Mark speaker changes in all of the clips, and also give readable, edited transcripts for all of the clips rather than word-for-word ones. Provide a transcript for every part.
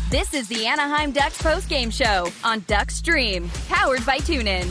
Speaker 1: This is the Anaheim Ducks postgame show on Duck Stream, powered by TuneIn.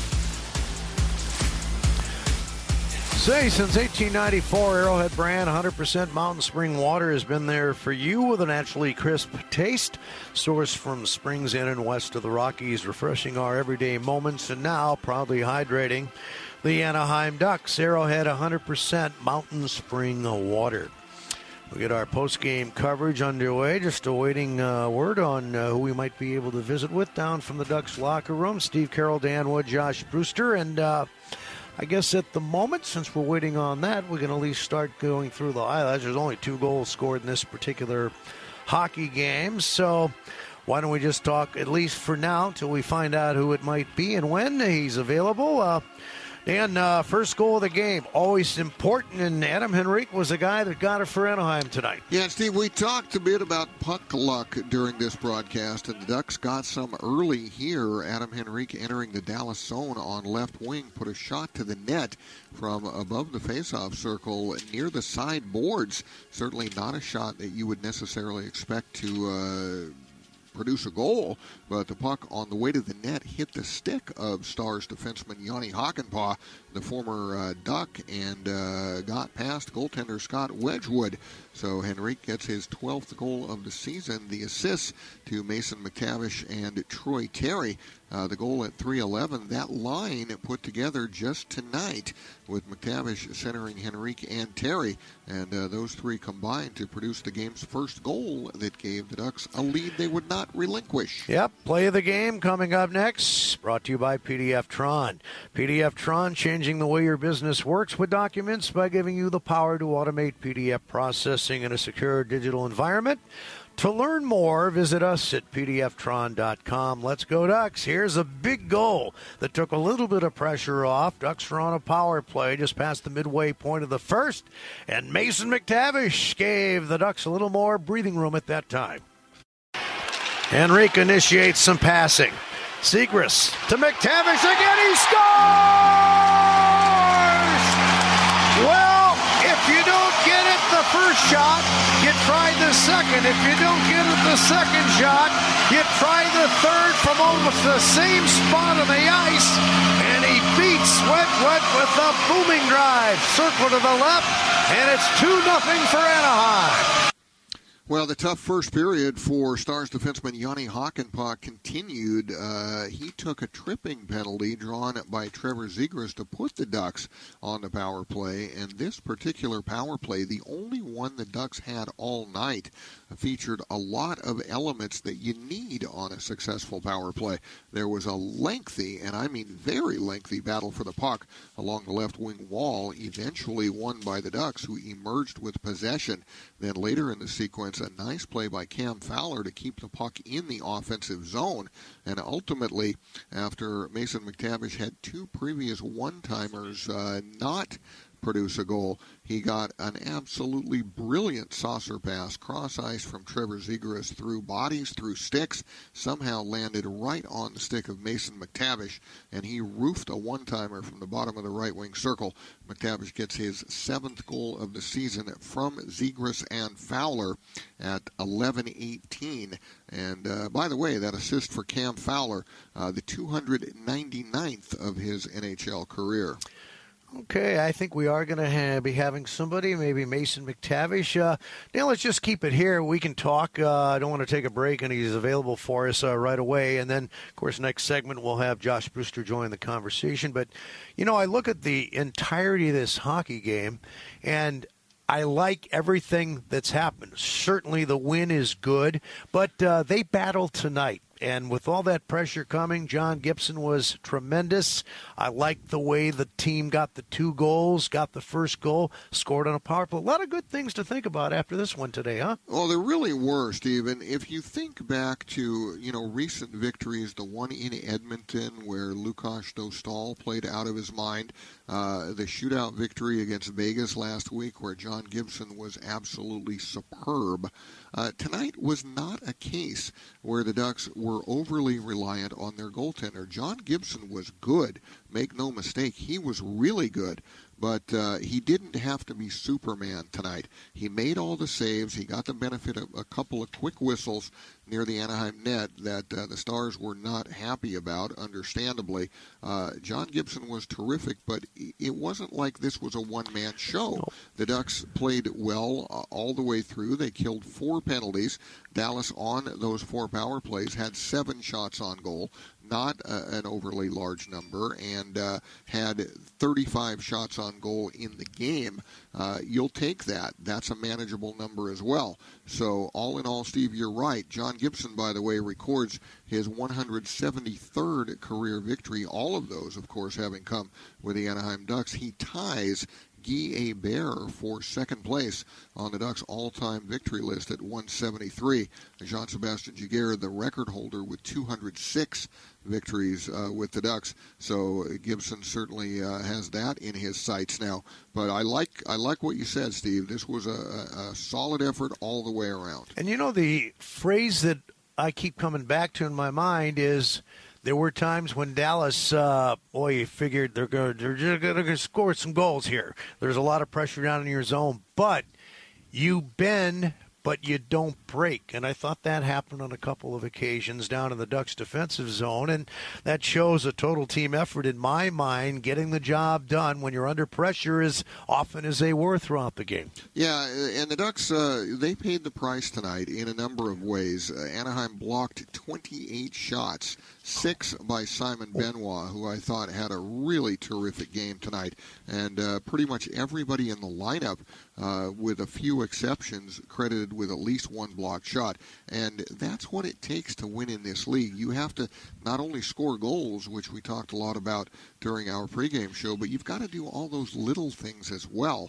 Speaker 2: Say, since 1894, Arrowhead brand 100% Mountain Spring water has been there for you with a naturally crisp taste. Sourced from springs in and west of the Rockies, refreshing our everyday moments, and now proudly hydrating the Anaheim Ducks. Arrowhead 100% Mountain Spring water. We get our post-game coverage underway, just awaiting word on who we might be able to visit with down from the Ducks locker room. Steve Carroll, Dan Wood, Josh Brewster, and I guess at the moment, since we're waiting on that, we can at least start going through the highlights. There's only 2 goals scored in this particular hockey game, so why don't we just talk, at least for now, till we find out who it might be and when he's available. Dan, first goal of the game, always important, and Adam Henrique was the guy that got it for Anaheim tonight.
Speaker 3: Yeah, Steve, we talked a bit about puck luck during this broadcast, and the Ducks got some early here. Adam Henrique entering the Dallas zone on left wing, put a shot to the net from above the faceoff circle near the side boards. Certainly not a shot that you would necessarily expect to produce a goal, but the puck on the way to the net hit the stick of Stars defenseman Jani Hakanpää, the former Duck, and got past goaltender Scott Wedgwood. So Henrique gets his 12th goal of the season. The assists to Mason McTavish and Troy Terry. The goal at 3:11. That line put together just tonight with McTavish centering Henrique and Terry. And those three combined to produce the game's first goal that gave the Ducks a lead they would not relinquish.
Speaker 2: Yep, play of the game coming up next. Brought to you by PDF Tron. PDF Tron, changing the way your business works with documents by giving you the power to automate PDF processing in a secure digital environment. To learn more, visit us at pdftron.com. Let's go Ducks. Here's a big goal that took a little bit of pressure off. Ducks are on a power play just past the midway point of the first, and Mason McTavish gave the Ducks a little more breathing room at that time. Henrique initiates some passing. Zegras to McTavish again. He scores! Well, if you don't get it the first shot, you try the second. If you don't get it the second shot, you try the third from almost the same spot on the ice. And he beats Wedgwood with a booming drive. Circle to the left, and it's 2-0 for Anaheim.
Speaker 3: Well, the tough first period for Stars defenseman Jani Hakanpää continued. He took a tripping penalty drawn by Trevor Zegras to put the Ducks on the power play. And this particular power play, the only one the Ducks had all night, featured a lot of elements that you need on a successful power play. There was a lengthy, and I mean very lengthy, battle for the puck along the left wing wall, eventually won by the Ducks, who emerged with possession. Then later in the sequence, a nice play by Cam Fowler to keep the puck in the offensive zone. And ultimately, after Mason McTavish had 2 previous one-timers not produce a goal, he got an absolutely brilliant saucer pass, cross ice from Trevor Zegras, through bodies, through sticks, somehow landed right on the stick of Mason McTavish, and he roofed a one-timer from the bottom of the right wing circle. McTavish gets his 7th goal of the season from Zegras and Fowler at 11:18. And by the way, that assist for Cam Fowler, the 299th of his NHL career.
Speaker 2: Okay, I think we are going to be having somebody, maybe Mason McTavish. Now let's just keep it here. We can talk. I don't want to take a break, and he's available for us right away. And then, of course, next segment we'll have Josh Brewster join the conversation. But, you know, I look at the entirety of this hockey game, and I like everything that's happened. Certainly the win is good, but they battled tonight. And with all that pressure coming, John Gibson was tremendous. I liked the way the team got the 2 goals, got the first goal, scored on a power play. A lot of good things to think about after this one today, huh?
Speaker 3: Well, there really were, Stephen. If you think back to, recent victories, the one in Edmonton where Lukáš Dostal played out of his mind, the shootout victory against Vegas last week where John Gibson was absolutely superb. Tonight was not a case where the Ducks were overly reliant on their goaltender. John Gibson was good. Make no mistake, he was really good. but he didn't have to be Superman tonight. He made all the saves. He got the benefit of a couple of quick whistles near the Anaheim net that the Stars were not happy about, understandably. John Gibson was terrific, but it wasn't like this was a one-man show. No. The Ducks played well all the way through. They killed 4 penalties. Dallas, on those 4 power plays, had 7 shots on goal. Not an overly large number, and had 35 shots on goal in the game. You'll take that. That's a manageable number as well. So all in all, Steve, you're right. John Gibson, by the way, records his 173rd career victory, all of those, of course, having come with the Anaheim Ducks. He ties Guy Hebert for second place on the Ducks' all-time victory list at 173. Jean-Sébastien Giguère, the record holder, with 206 victories with the Ducks. So Gibson certainly has that in his sights now. But I like what you said, Steve. This was a solid effort all the way around. And
Speaker 2: you know, the phrase that I keep coming back to in my mind is, there were times when Dallas, you figured they're just going to score some goals here. There's a lot of pressure down in your zone, but you bend, but you don't break. And I thought that happened on a couple of occasions down in the Ducks' defensive zone, and that shows a total team effort in my mind. Getting the job done when you're under pressure as often as they were throughout the game.
Speaker 3: Yeah, and the Ducks, they paid the price tonight in a number of ways. Anaheim blocked 28 shots, 6 by Simon Benoit, who I thought had a really terrific game tonight. And pretty much everybody in the lineup, with a few exceptions, credited with at least 1 blocked shot. And that's what it takes to win in this league. You have to not only score goals, which we talked a lot about during our pregame show, but you've got to do all those little things as well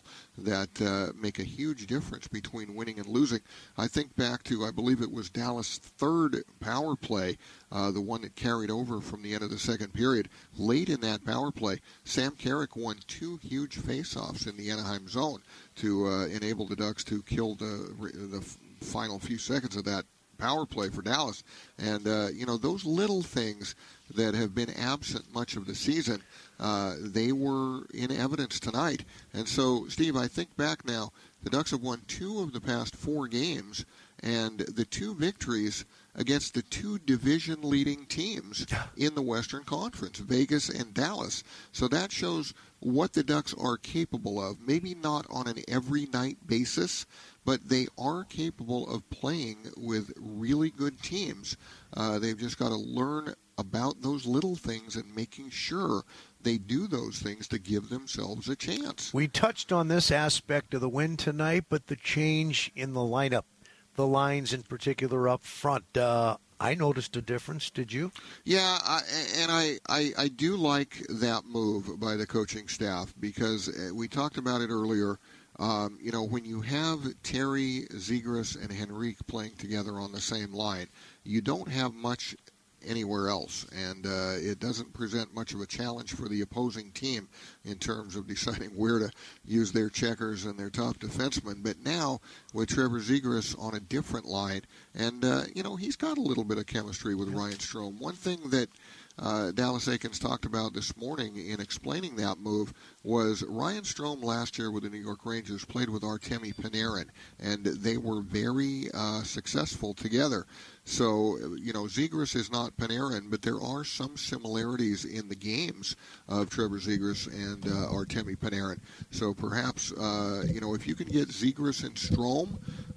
Speaker 3: that make a huge difference between winning and losing. I think back to, I believe it was Dallas' 3rd power play, the one that carried over from the end of the second period. Late in that power play, Sam Carrick won 2 huge face-offs in the Anaheim zone to enable the Ducks to kill the final few seconds of that power play for Dallas. And, those little things that have been absent much of the season, they were in evidence tonight. And so, Steve, I think back now, the Ducks have won 2 of the past 4 games, and the 2 victories against the 2 division-leading teams in the Western Conference, Vegas and Dallas. So that shows what the Ducks are capable of. Maybe not on an every-night basis, but they are capable of playing with really good teams. They've just got to learn about those little things and making sure they do those things to give themselves a chance.
Speaker 2: We touched on this aspect of the win tonight, but the change in the lineup, the lines in particular up front, I noticed a difference. Did you?
Speaker 3: Yeah, I do like that move by the coaching staff, because we talked about it earlier. When you have Terry, Zegras, and Henrique playing together on the same line, you don't have much anywhere else, and it doesn't present much of a challenge for the opposing team in terms of deciding where to use their checkers and their top defensemen. But now, with Trevor Zegras on a different line, and, he's got a little bit of chemistry with Ryan Strome. One thing that Dallas Eakins talked about this morning in explaining that move was Ryan Strome last year with the New York Rangers played with Artemi Panarin, and they were very successful together. So, Zegras is not Panarin, but there are some similarities in the games of Trevor Zegras and Artemi Panarin. So perhaps, if you can get Zegras and Strome,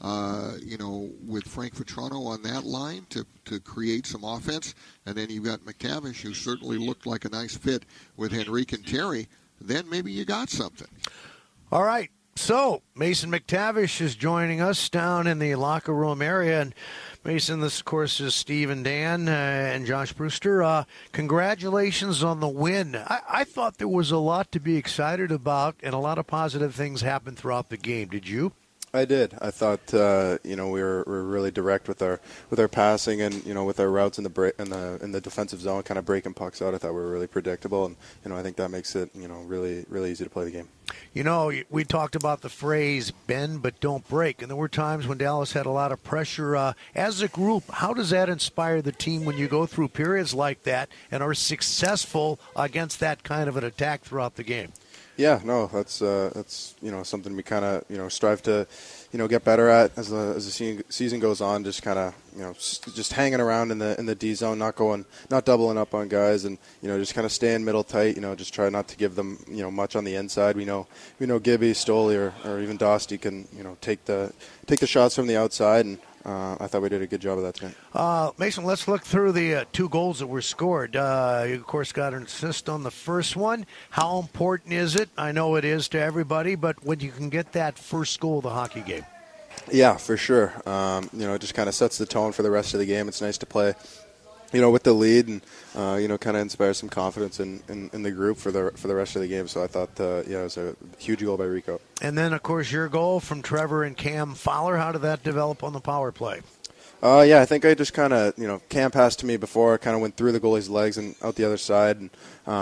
Speaker 3: with Frank Vetrano on that line to create some offense, and then you've got McTavish, who certainly looked like a nice fit with Henrique and Terry, then maybe you got something.
Speaker 2: All right. So, Mason McTavish is joining us down in the locker room area. And, Mason, this, of course, is Steve and Dan and Josh Brewster. Congratulations on the win. I thought there was a lot to be excited about, and a lot of positive things happened throughout the game. Did you?
Speaker 4: I did. I thought we were really direct with our passing, and with our routes in the defensive zone, kind of breaking pucks out. I thought we were really predictable, and I think that makes it really easy to play the game.
Speaker 2: We talked about the phrase "bend but don't break," and there were times when Dallas had a lot of pressure. As a group, how does that inspire the team when you go through periods like that and are successful against that kind of an attack throughout the game?
Speaker 4: Yeah, no, that's something we kind of strive to get better at as the season goes on. Just kind of just hanging around in the D zone, not doubling up on guys, and just kind of staying middle tight. Just try not to give them much on the inside. We know Gibby, Stoley, or even Dosty can take the shots from the outside, and I thought we did a good job of that tonight.
Speaker 2: Mason, let's look through the 2 goals that were scored. You, of course, got an assist on the first one. How important is it? I know it is to everybody, but when you can get that first goal of the hockey game.
Speaker 4: Yeah, for sure. It just kind of sets the tone for the rest of the game. It's nice to play with the lead, and kind of inspire some confidence in the group for the rest of the game. So I thought, it was a huge goal by Rico. And
Speaker 2: then, of course, your goal from Trevor and Cam Fowler. How did that develop on the power play?
Speaker 4: I think I just kind of, Cam passed to me before. I kind of went through the goalie's legs and out the other side. And,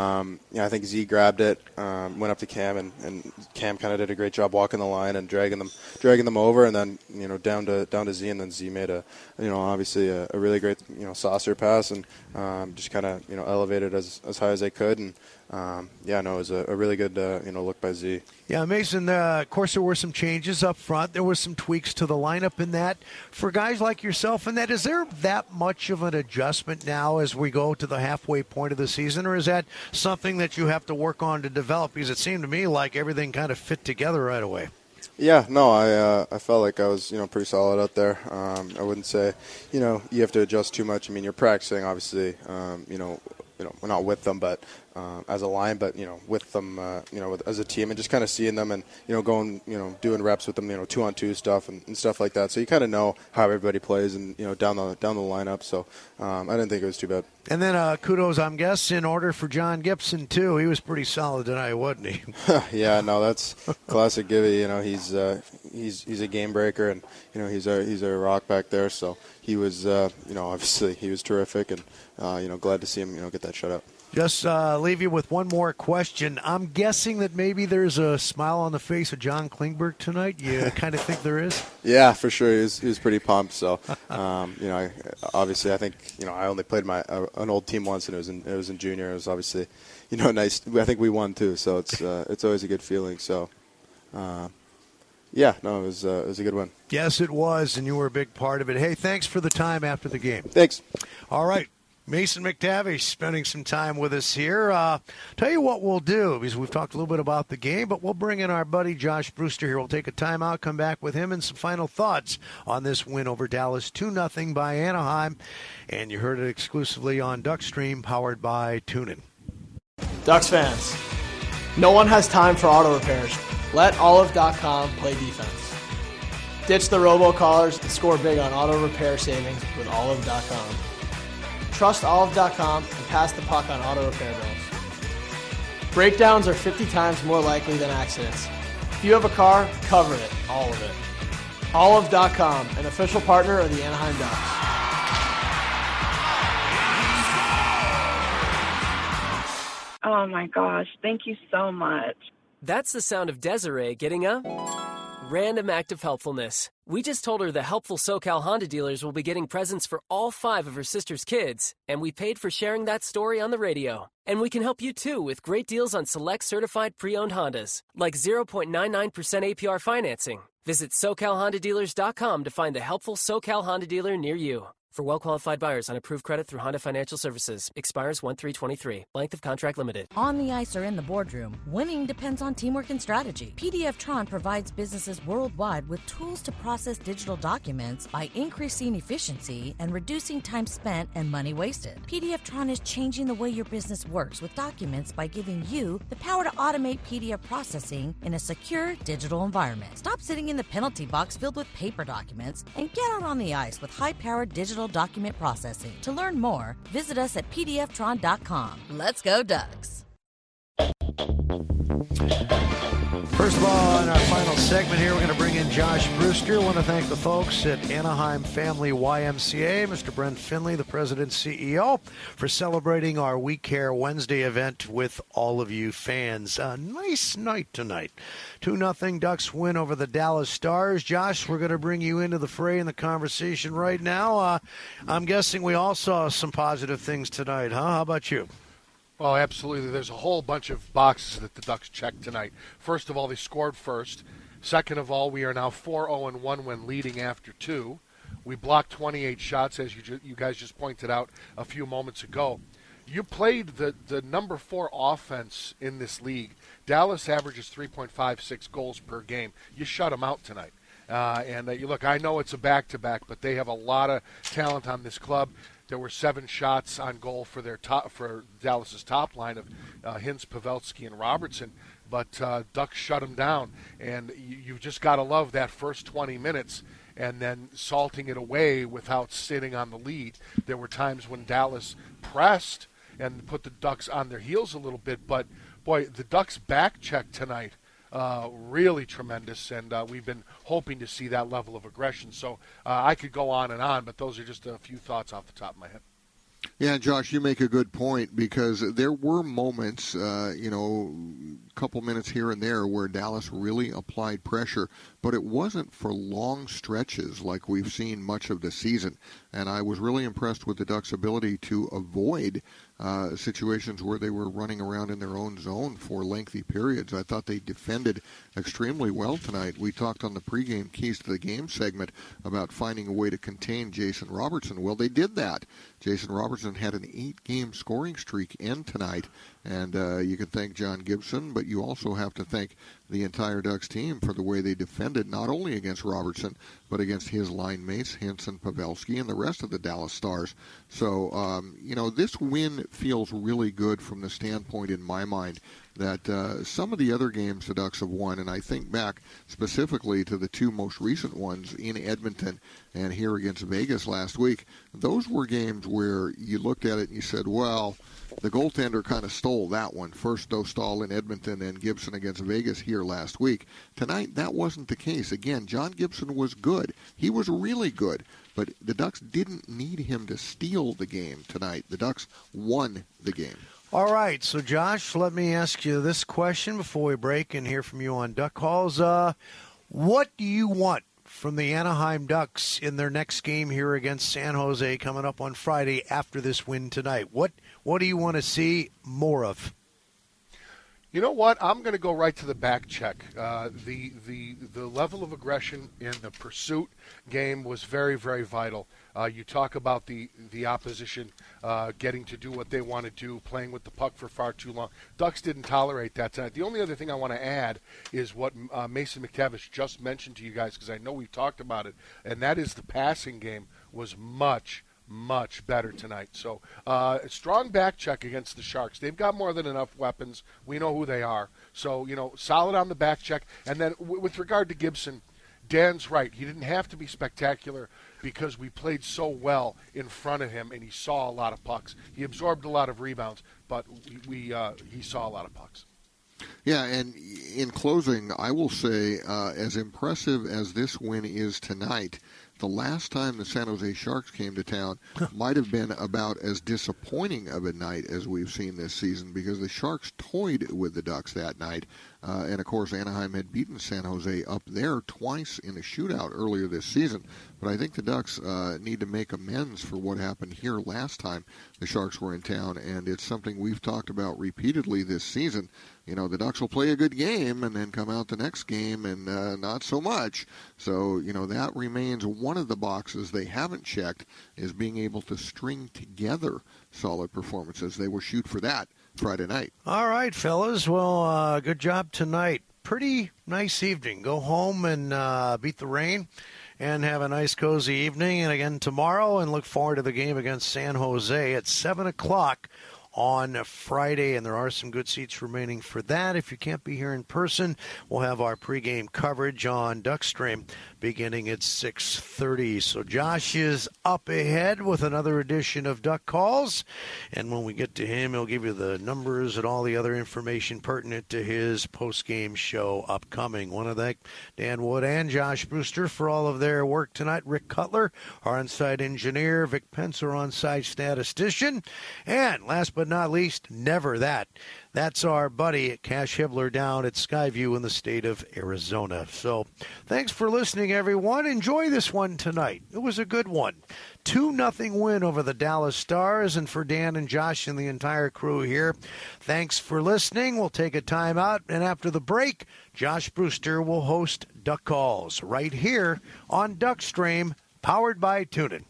Speaker 4: I think Z grabbed it, went up to Cam, and Cam kind of did a great job walking the line and dragging them over, and then, down to Z, and then Z made obviously a really great, saucer pass, and just kind of, elevated as high as I could. And, it was a really good, look by Z.
Speaker 2: Yeah, Mason, of course, there were some changes up front. There were some tweaks to the lineup in that. For guys like yourself in that, is there that much of an adjustment now as we go to the halfway point of the season, or is that something that you have to work on to develop? Because it seemed to me like everything kind of fit together right away.
Speaker 4: Yeah, no, I felt like I was, pretty solid out there. I wouldn't say, you have to adjust too much. I mean, you're practicing, obviously, we're not with them, but as a line, but with them, as a team, and just kind of seeing them and going, doing reps with them, 2-on-2 stuff and stuff like that. So you kind of know how everybody plays and down the lineup. So I didn't think it was too bad.
Speaker 2: And then kudos, I'm guessing, in order for John Gibson too. He was pretty solid tonight, wasn't he?
Speaker 4: Yeah, no, that's classic Gibby. He's a game breaker, and he's a rock back there. So he was, obviously he was terrific, and glad to see him, get that shutout.
Speaker 2: Just leave you with one more question. I'm guessing that maybe there's a smile on the face of John Klingberg tonight. You kind of think there is?
Speaker 4: Yeah, for sure. He was pretty pumped. So, obviously, I think I only played an old team once, and it was in junior. It was obviously, nice. I think we won too, so it's always a good feeling. So, it was a good win.
Speaker 2: Yes, it was, and you were a big part of it. Hey, thanks for the time after the game.
Speaker 4: Thanks.
Speaker 2: All right. Mason McTavish spending some time with us here. Tell you what we'll do, because we've talked a little bit about the game, but we'll bring in our buddy Josh Brewster here. We'll take a timeout, come back with him, and some final thoughts on this win over Dallas 2-0 by Anaheim. And you heard it exclusively on Duckstream, powered by TuneIn.
Speaker 5: Ducks fans, no one has time for auto repairs. Let Olive.com play defense. Ditch the robocallers and score big on auto repair savings with Olive.com. Trust Olive.com and pass the puck on auto repair bills. Breakdowns are 50 times more likely than accidents. If you have a car, cover it, all of it. Olive.com, an official partner of the Anaheim Ducks.
Speaker 6: Oh my gosh, thank you so much.
Speaker 7: That's the sound of Desiree getting a random act of helpfulness. We just told her the helpful SoCal Honda dealers will be getting presents for all 5 of her sister's kids, and we paid for sharing that story on the radio. And we can help you too with great deals on select certified pre-owned Hondas, like 0.99% APR financing. Visit SoCalHondaDealers.com to find the helpful SoCal Honda dealer near you. For well-qualified buyers on approved credit through Honda Financial Services. Expires 1/3/23. Length of contract limited.
Speaker 8: On the ice or in the boardroom, winning depends on teamwork and strategy. PDF Tron provides businesses worldwide with tools to process digital documents by increasing efficiency and reducing time spent and money wasted. PDF Tron is changing the way your business works with documents by giving you the power to automate PDF processing in a secure digital environment. Stop sitting in the penalty box filled with paper documents and get out on the ice with high-powered digital document processing. To learn more, visit us at pdftron.com. Let's go Ducks.
Speaker 2: First of all, in our final segment here, we're going to bring in Josh Brewster. I want to thank the folks at Anaheim Family YMCA, Mr. Brent Finley, the president CEO, for celebrating our We Care Wednesday event with all of you fans. A nice night tonight. 2-0 Ducks win over the Dallas Stars. Josh, we're going to bring you into the fray in the conversation right now. I'm guessing we all saw some positive things tonight, huh? How about you?
Speaker 9: Oh, absolutely. There's a whole bunch of boxes that the Ducks checked tonight. First of all, they scored first. Second of all, we are now 4-0-1 when leading after 2. We blocked 28 shots, as you guys just pointed out a few moments ago. You played the number 4 offense in this league. Dallas averages 3.56 goals per game. You shut them out tonight. Look, I know it's a back-to-back, but they have a lot of talent on this club. There were 7 shots on goal for Dallas's top line of Hintz, Pavelski, and Robertson, but Ducks shut them down. And you've just got to love that first 20 minutes and then salting it away without sitting on the lead. There were times when Dallas pressed and put the Ducks on their heels a little bit, but boy, the Ducks back check tonight, really tremendous, and we've been hoping to see that level of aggression. So I could go on and on, but those are just a few thoughts off the top of my head.
Speaker 3: Yeah, Josh, you make a good point because there were moments, a couple minutes here and there where Dallas really applied pressure, but it wasn't for long stretches like we've seen much of the season. And I was really impressed with the Ducks' ability to avoid situations where they were running around in their own zone for lengthy periods. I thought they defended extremely well tonight. We talked on the pregame Keys to the Game segment about finding a way to contain Jason Robertson. Well, they did that. Jason Robertson had an 8-game scoring streak end tonight, and you can thank John Gibson, but you also have to thank the entire Ducks team for the way they defended, not only against Robertson, but against his line mates, Hintz and Pavelski, and the rest of the Dallas Stars. So, this win feels really good from the standpoint, in my mind, that some of the other games the Ducks have won, and I think back specifically to the 2 most recent ones in Edmonton and here against Vegas last week, those were games where you looked at it and you said, well, the goaltender kind of stole that one. First Dostal in Edmonton and Gibson against Vegas here last week. Tonight, that wasn't the case. Again, John Gibson was good. He was really good. But the Ducks didn't need him to steal the game tonight. The Ducks won the game.
Speaker 2: All right, so Josh, let me ask you this question before we break and hear from you on Duck Calls. What do you want from the Anaheim Ducks in their next game here against San Jose coming up on Friday after this win tonight? What do you want to see more of?
Speaker 9: You know what? I'm going to go right to the back check. The level of aggression in the pursuit game was very, very vital. You talk about the opposition getting to do what they want to do, playing with the puck for far too long. Ducks didn't tolerate that tonight. The only other thing I want to add is what Mason McTavish just mentioned to you guys, because I know we've talked about it, and that is the passing game was much better tonight. So a strong back check against the Sharks. They've got more than enough weapons. We know who they are. So, solid on the back check. And then with regard to Gibson, Dan's right. He didn't have to be spectacular because we played so well in front of him, and he saw a lot of pucks. He absorbed a lot of rebounds, but he saw a lot of pucks.
Speaker 3: Yeah, and in closing, I will say, as impressive as this win is tonight, the last time the San Jose Sharks came to town might have been about as disappointing of a night as we've seen this season, because the Sharks toyed with the Ducks that night. And, of course, Anaheim had beaten San Jose up there twice in a shootout earlier this season. But I think the Ducks need to make amends for what happened here last time the Sharks were in town, and it's something we've talked about repeatedly this season. The Ducks will play a good game and then come out the next game and not so much. So, that remains one of the boxes they haven't checked, is being able to string together solid performances. They will shoot for that Friday night.
Speaker 2: All right, fellas. Well, good job tonight. Pretty nice evening. Go home and beat the rain and have a nice, cozy evening. And again tomorrow, and look forward to the game against San Jose at 7 o'clock on Friday, and there are some good seats remaining for that. If you can't be here in person, we'll have our pregame coverage on Duckstream beginning at 6:30. So Josh is up ahead with another edition of Duck Calls, and when we get to him, he'll give you the numbers and all the other information pertinent to his postgame show upcoming. Want to thank Dan Wood and Josh Brewster for all of their work tonight. Rick Cutler, our on-site engineer, Vic Pence, our on-site statistician, and last but but not least, never that. That's our buddy Cash Hibbler down at Skyview in the state of Arizona. So thanks for listening, everyone. Enjoy this one tonight. It was a good one. 2-0 win over the Dallas Stars. And for Dan and Josh and the entire crew here, thanks for listening. We'll take a time out, and after the break, Josh Brewster will host Duck Calls right here on Duckstream, powered by TuneIn.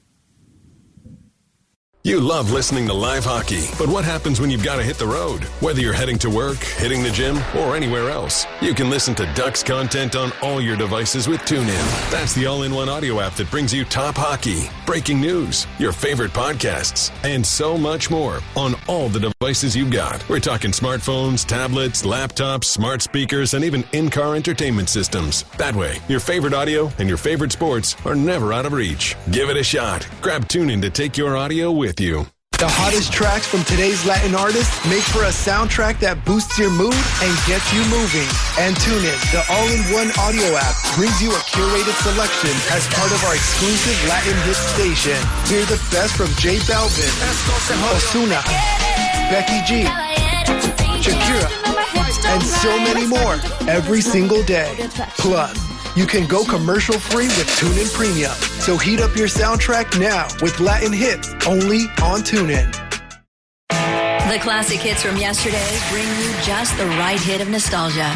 Speaker 10: You love listening to live hockey, but what happens when you've got to hit the road? Whether you're heading to work, hitting the gym, or anywhere else, you can listen to Ducks content on all your devices with TuneIn. That's the all-in-one audio app that brings you top hockey, breaking news, your favorite podcasts, and so much more on all the devices you've got. We're talking smartphones, tablets, laptops, smart speakers, and even in-car entertainment systems. That way, your favorite audio and your favorite sports are never out of reach. Give it a shot. Grab TuneIn to take your audio with you.
Speaker 11: The hottest tracks from today's Latin artists make for a soundtrack that boosts your mood and gets you moving. And TuneIn, the all-in-one audio app, brings you a curated selection as part of our exclusive Latin hit station. Hear the best from J Balvin, Ozuna, Becky G, Shakira, and so many more every single day. Plus, you can go commercial-free with TuneIn Premium. So heat up your soundtrack now with Latin hits only on TuneIn.
Speaker 12: The classic hits from yesterday bring you just the right hit of nostalgia.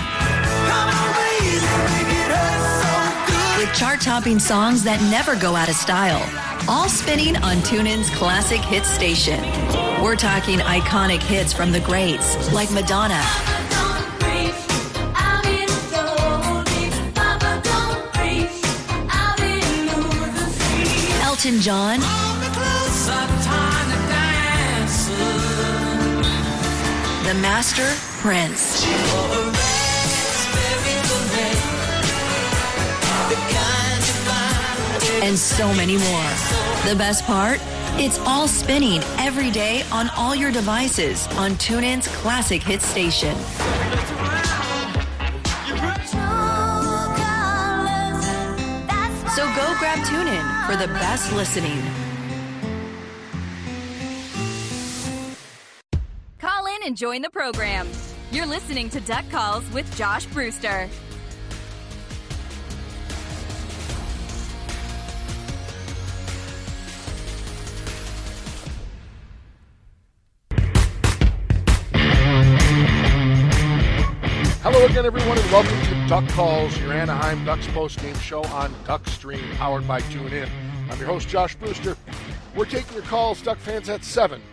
Speaker 12: With chart-topping songs that never go out of style. All spinning on TuneIn's classic hits station. We're talking iconic hits from the greats like Madonna, Elton John, the Master, Prince, and so many more. The best part? It's all spinning every day on all your devices on TuneIn's classic hit station. So go grab TuneIn for the best listening.
Speaker 1: Call in and join the program. You're listening to Duck Calls with Josh Brewster.
Speaker 9: Hello again, everyone, and welcome to Duck Calls, your Anaheim Ducks post-game show on Duckstream, powered by TuneIn. I'm your host, Josh Brewster. We're taking your calls, Duck fans, at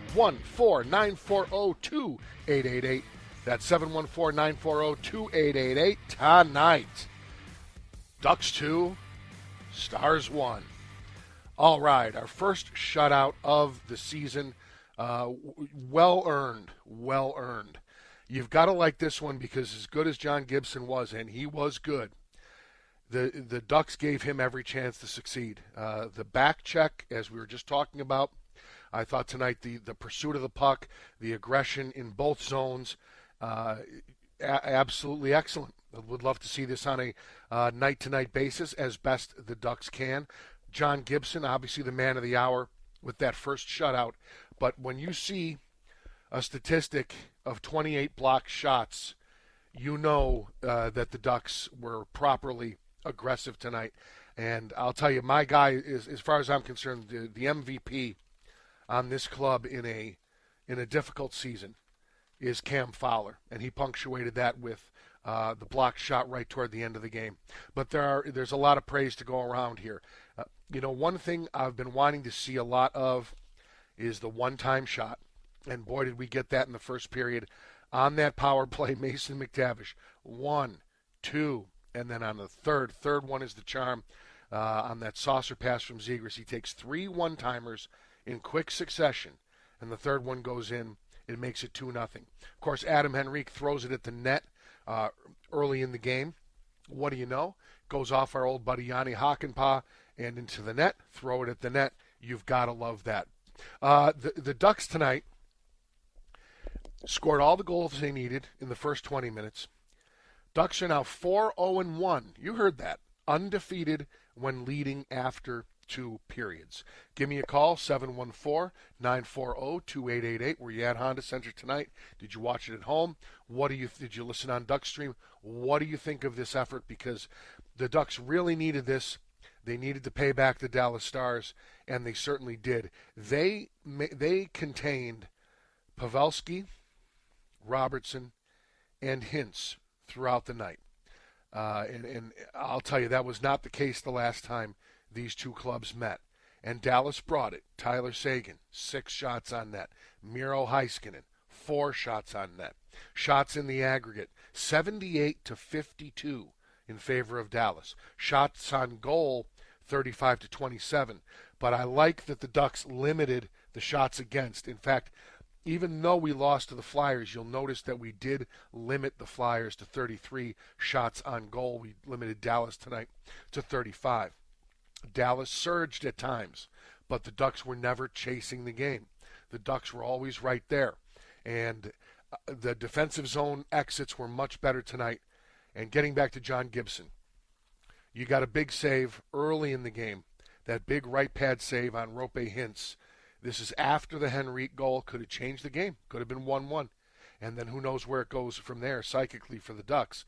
Speaker 9: 714-940-2888. That's 714-940-2888 tonight. Ducks 2, Stars 1. All right, our first shutout of the season. Well earned. You've got to like this one because as good as John Gibson was, and he was good, the Ducks gave him every chance to succeed. The back check, as we were just talking about, I thought tonight the pursuit of the puck, the aggression in both zones, absolutely excellent. I would love to see this on a night-to-night basis as best the Ducks can. John Gibson, obviously the man of the hour with that first shutout. But when you see a statistic of 28 blocked shots, you know that the Ducks were properly aggressive tonight. And I'll tell you, my guy is, as far as I'm concerned, the MVP on this club in a difficult season is Cam Fowler, and he punctuated that with the blocked shot right toward the end of the game. But there's a lot of praise to go around here. One thing I've been wanting to see a lot of is the one-time shot. And boy, did we get that in the first period. On that power play, Mason McTavish, 1, 2, and then on the third one is the charm. On that saucer pass from Zegras, he takes 3 one-timers in quick succession, and the third one goes in. It makes it 2-0. Of course, Adam Henrique throws it at the net early in the game. What do you know? Goes off our old buddy Yanni Hakanpää and into the net. Throw it at the net. You've got to love that. The Ducks tonight scored all the goals they needed in the first 20 minutes. Ducks are now 4-0-1. You heard that. Undefeated when leading after 2 periods. Give me a call, 714-940-2888. Were you at Honda Center tonight? Did you watch it at home? Did you listen on Duckstream? What do you think of this effort? Because the Ducks really needed this. They needed to pay back the Dallas Stars, and they certainly did. They contained Pavelski, Robertson, and Hintz throughout the night. And I'll tell you, that was not the case the last time these two clubs met. And Dallas brought it. Tyler Seguin, 6 shots on net. Miro Heiskanen, 4 shots on net. Shots in the aggregate, 78-52 in favor of Dallas. Shots on goal, 35-27. But I like that the Ducks limited the shots against. In fact, even though we lost to the Flyers, you'll notice that we did limit the Flyers to 33 shots on goal. We limited Dallas tonight to 35. Dallas surged at times, but the Ducks were never chasing the game. The Ducks were always right there. And the defensive zone exits were much better tonight. And getting back to John Gibson, you got a big save early in the game. That big right pad save on Roope Hintz. This is after the Henrique goal. Could have changed the game. Could have been 1-1. And then who knows where it goes from there psychically for the Ducks.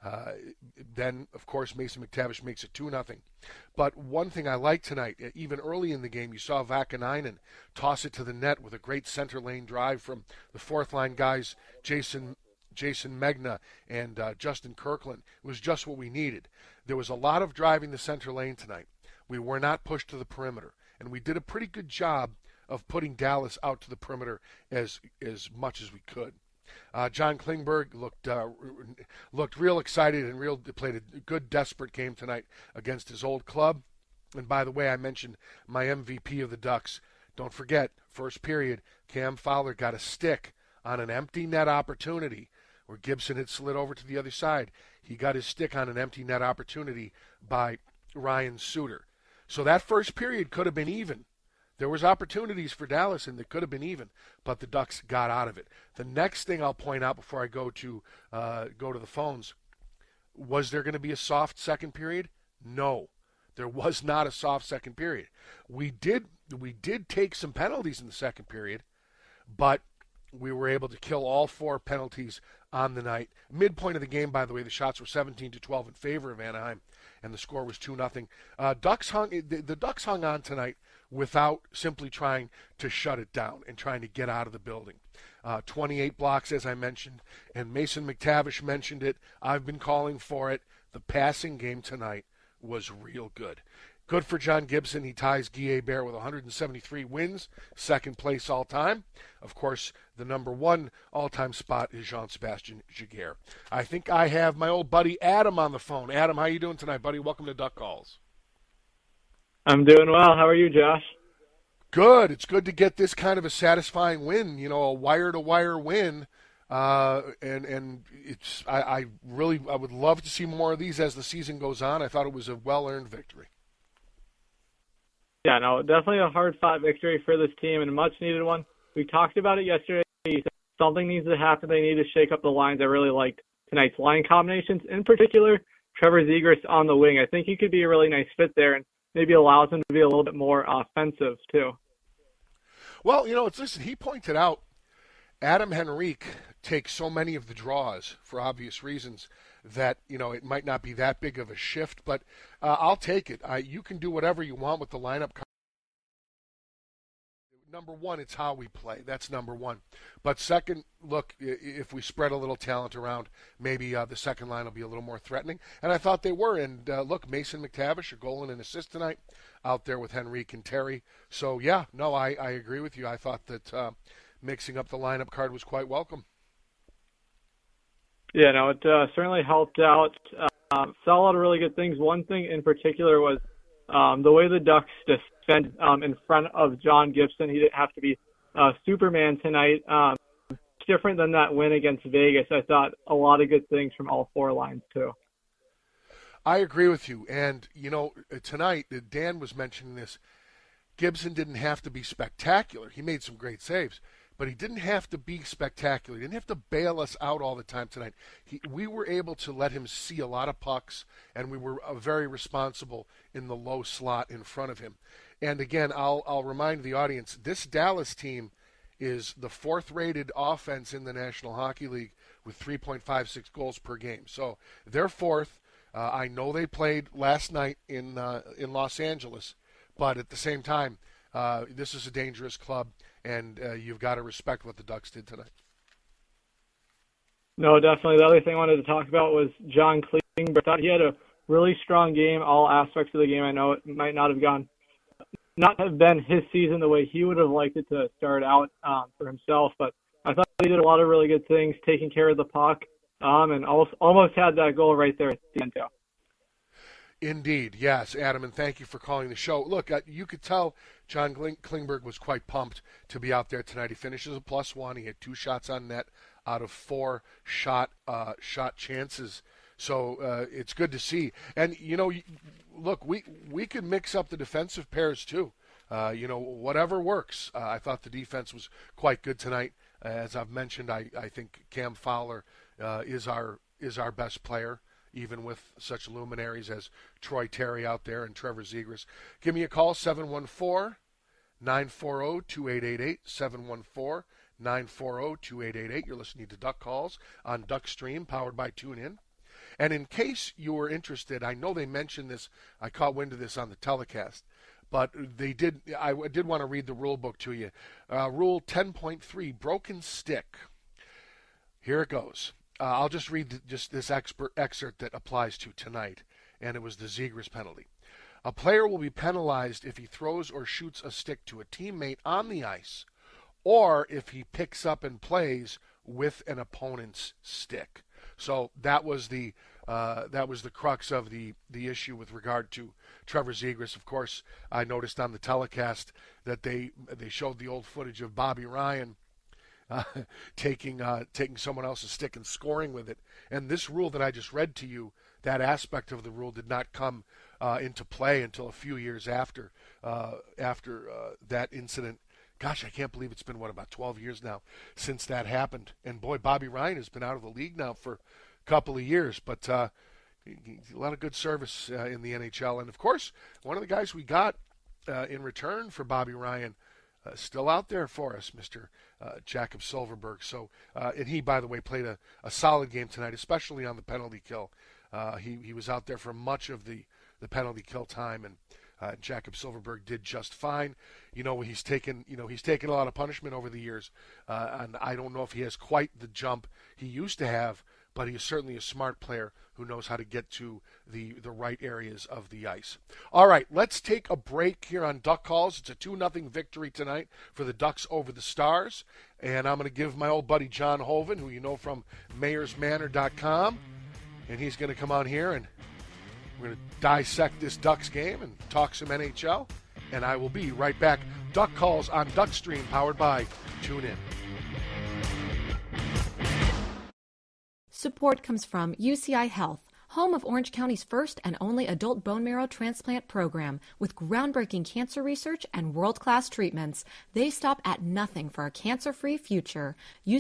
Speaker 9: Then, of course, Mason McTavish makes it 2-0. But one thing I like tonight, even early in the game, you saw Vakanainen toss it to the net with a great center lane drive from the fourth-line guys, Jason Megna and Justin Kirkland. It was just what we needed. There was a lot of driving the center lane tonight. We were not pushed to the perimeter. And we did a pretty good job of putting Dallas out to the perimeter as much as we could. John Klingberg looked real excited and played a good, desperate game tonight against his old club. And by the way, I mentioned my MVP of the Ducks. Don't forget, first period, Cam Fowler got a stick on an empty net opportunity where Gibson had slid over to the other side. He got his stick on an empty net opportunity by Ryan Suter. So that first period could have been even. There was opportunities for Dallas, and they could have been even, but the Ducks got out of it. The next thing I'll point out before I go to the phones, was there going to be a soft second period? No, there was not a soft second period. We did take some penalties in the second period, but we were able to kill all 4 penalties on the night. Midpoint of the game, by the way, the shots were 17-12 in favor of Anaheim, and the score was 2-0. The Ducks hung on tonight without simply trying to shut it down and trying to get out of the building. 28 blocks, as I mentioned, and Mason McTavish mentioned it. I've been calling for it. The passing game tonight was real good. Good for John Gibson. He ties Guy Hebert with 173 wins, second place all time. Of course, the number 1 all-time spot is Jean-Sébastien Giguère. I think I have my old buddy Adam on the phone. Adam, how you doing tonight, buddy? Welcome to Duck Calls.
Speaker 13: I'm doing well. How are you, Josh?
Speaker 9: Good. It's good to get this kind of a satisfying win, a wire-to-wire win. And it's I would love to see more of these as the season goes on. I thought it was a well-earned victory.
Speaker 13: Yeah, no, definitely a hard-fought victory for this team and a much-needed one. We talked about it yesterday. Something needs to happen. They need to shake up the lines. I really liked tonight's line combinations. In particular, Trevor Zegras on the wing. I think he could be a really nice fit there and maybe allows him to be a little bit more offensive, too.
Speaker 9: Well, listen, he pointed out Adam Henrique takes so many of the draws for obvious reasons that, it might not be that big of a shift, but I'll take it. You can do whatever you want with the lineup. Number 1, it's how we play. That's number 1. But second, look, if we spread a little talent around, maybe the second line will be a little more threatening. And I thought they were. And look, Mason McTavish, a goal and an assist tonight out there with Henrique and Terry. So, yeah, no, I agree with you. I thought that mixing up the lineup card was quite welcome.
Speaker 13: Yeah, no, it certainly helped out. Saw a lot of really good things. One thing in particular was the way the Ducks defend in front of John Gibson. He didn't have to be Superman tonight. Different than that win against Vegas. I thought a lot of good things from all 4 lines, too.
Speaker 9: I agree with you. And, tonight, Dan was mentioning this. Gibson didn't have to be spectacular. He made some great saves. but he didn't have to be spectacular. He didn't have to bail us out all the time tonight. We were able to let him see a lot of pucks, and we were very responsible in the low slot in front of him. And again, I'll remind the audience, this Dallas team is the 4th-rated offense in the National Hockey League with 3.56 goals per game. So they're 4th. I know they played last night in Los Angeles, but at the same time, this is a dangerous club, and you've got to respect what the Ducks did tonight.
Speaker 13: No, definitely. The other thing I wanted to talk about was John Klingberg. I thought he had a really strong game, all aspects of the game. I know it might not have been his season the way he would have liked it to start out for himself, but I thought he did a lot of really good things, taking care of the puck, and almost had that goal right there at the end, too.
Speaker 9: Indeed, yes, Adam, and thank you for calling the show. Look, you could tell John Klingberg was quite pumped to be out there tonight. He finishes a +1. He had 2 shots on net out of 4 shot chances. So it's good to see. And, look, we could mix up the defensive pairs too. Whatever works. I thought the defense was quite good tonight. As I've mentioned, I think Cam Fowler is our best player, even with such luminaries as Troy Terry out there and Trevor Zegras. Give me a call, 714-940-2888, 714-940-2888. You're listening to Duck Calls on Duckstream, powered by TuneIn. And in case you were interested, I know they mentioned this, I caught wind of this on the telecast, but I did want to read the rule book to you. Rule 10.3, broken stick. Here it goes. I'll just read this excerpt that applies to tonight, and it was the Zegras penalty. A player will be penalized if he throws or shoots a stick to a teammate on the ice, or if he picks up and plays with an opponent's stick. So that was the crux of the issue with regard to Trevor Zegras. Of course, I noticed on the telecast that they showed the old footage of Bobby Ryan taking someone else's stick and scoring with it. And this rule that I just read to you, that aspect of the rule did not come into play until a few years after that incident. Gosh, I can't believe it's been, about 12 years now since that happened. And boy, Bobby Ryan has been out of the league now for a couple of years, but a lot of good service in the NHL. And of course, one of the guys we got in return for Bobby Ryan, still out there for us, Mr. Jakob Silfverberg. So, and he, by the way, played a solid game tonight, especially on the penalty kill. He was out there for much of the penalty kill time, and Jakob Silfverberg did just fine. He's taken a lot of punishment over the years, and I don't know if he has quite the jump he used to have, but he is certainly a smart player who knows how to get to the right areas of the ice. All right, let's take a break here on Duck Calls. It's a 2-0 victory tonight for the Ducks over the Stars, and I'm going to give my old buddy John Hoven, who you know from mayorsmanor.com, and he's going to come on here and we're going to dissect this Ducks game and talk some NHL, and I will be right back. Duck Calls on Duckstream, powered by TuneIn.
Speaker 14: Support comes from UCI Health, home of Orange County's first and only adult bone marrow transplant program with groundbreaking cancer research and world-class treatments. They stop at nothing for a cancer-free future.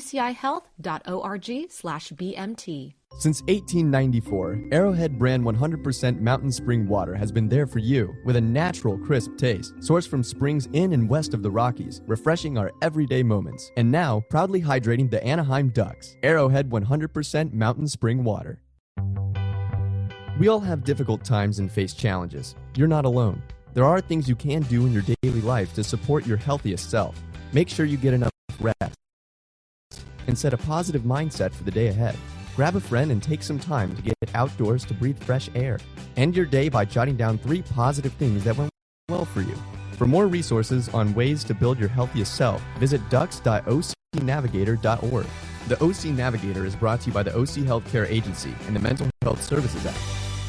Speaker 14: UCIHealth.org/BMT.
Speaker 15: Since 1894, Arrowhead brand 100% Mountain Spring water has been there for you with a natural, crisp taste, sourced from springs in and west of the Rockies, refreshing our everyday moments. And now, proudly hydrating the Anaheim Ducks. Arrowhead 100% Mountain Spring water. We all have difficult times and face challenges. You're not alone. There are things you can do in your daily life to support your healthiest self. Make sure you get enough rest and set a positive mindset for the day ahead. Grab a friend and take some time to get outdoors to breathe fresh air. End your day by jotting down 3 positive things that went well for you. For more resources on ways to build your healthiest self, visit ducks.ocnavigator.org. The OC Navigator is brought to you by the OC Healthcare Agency and the Mental Health Services Act.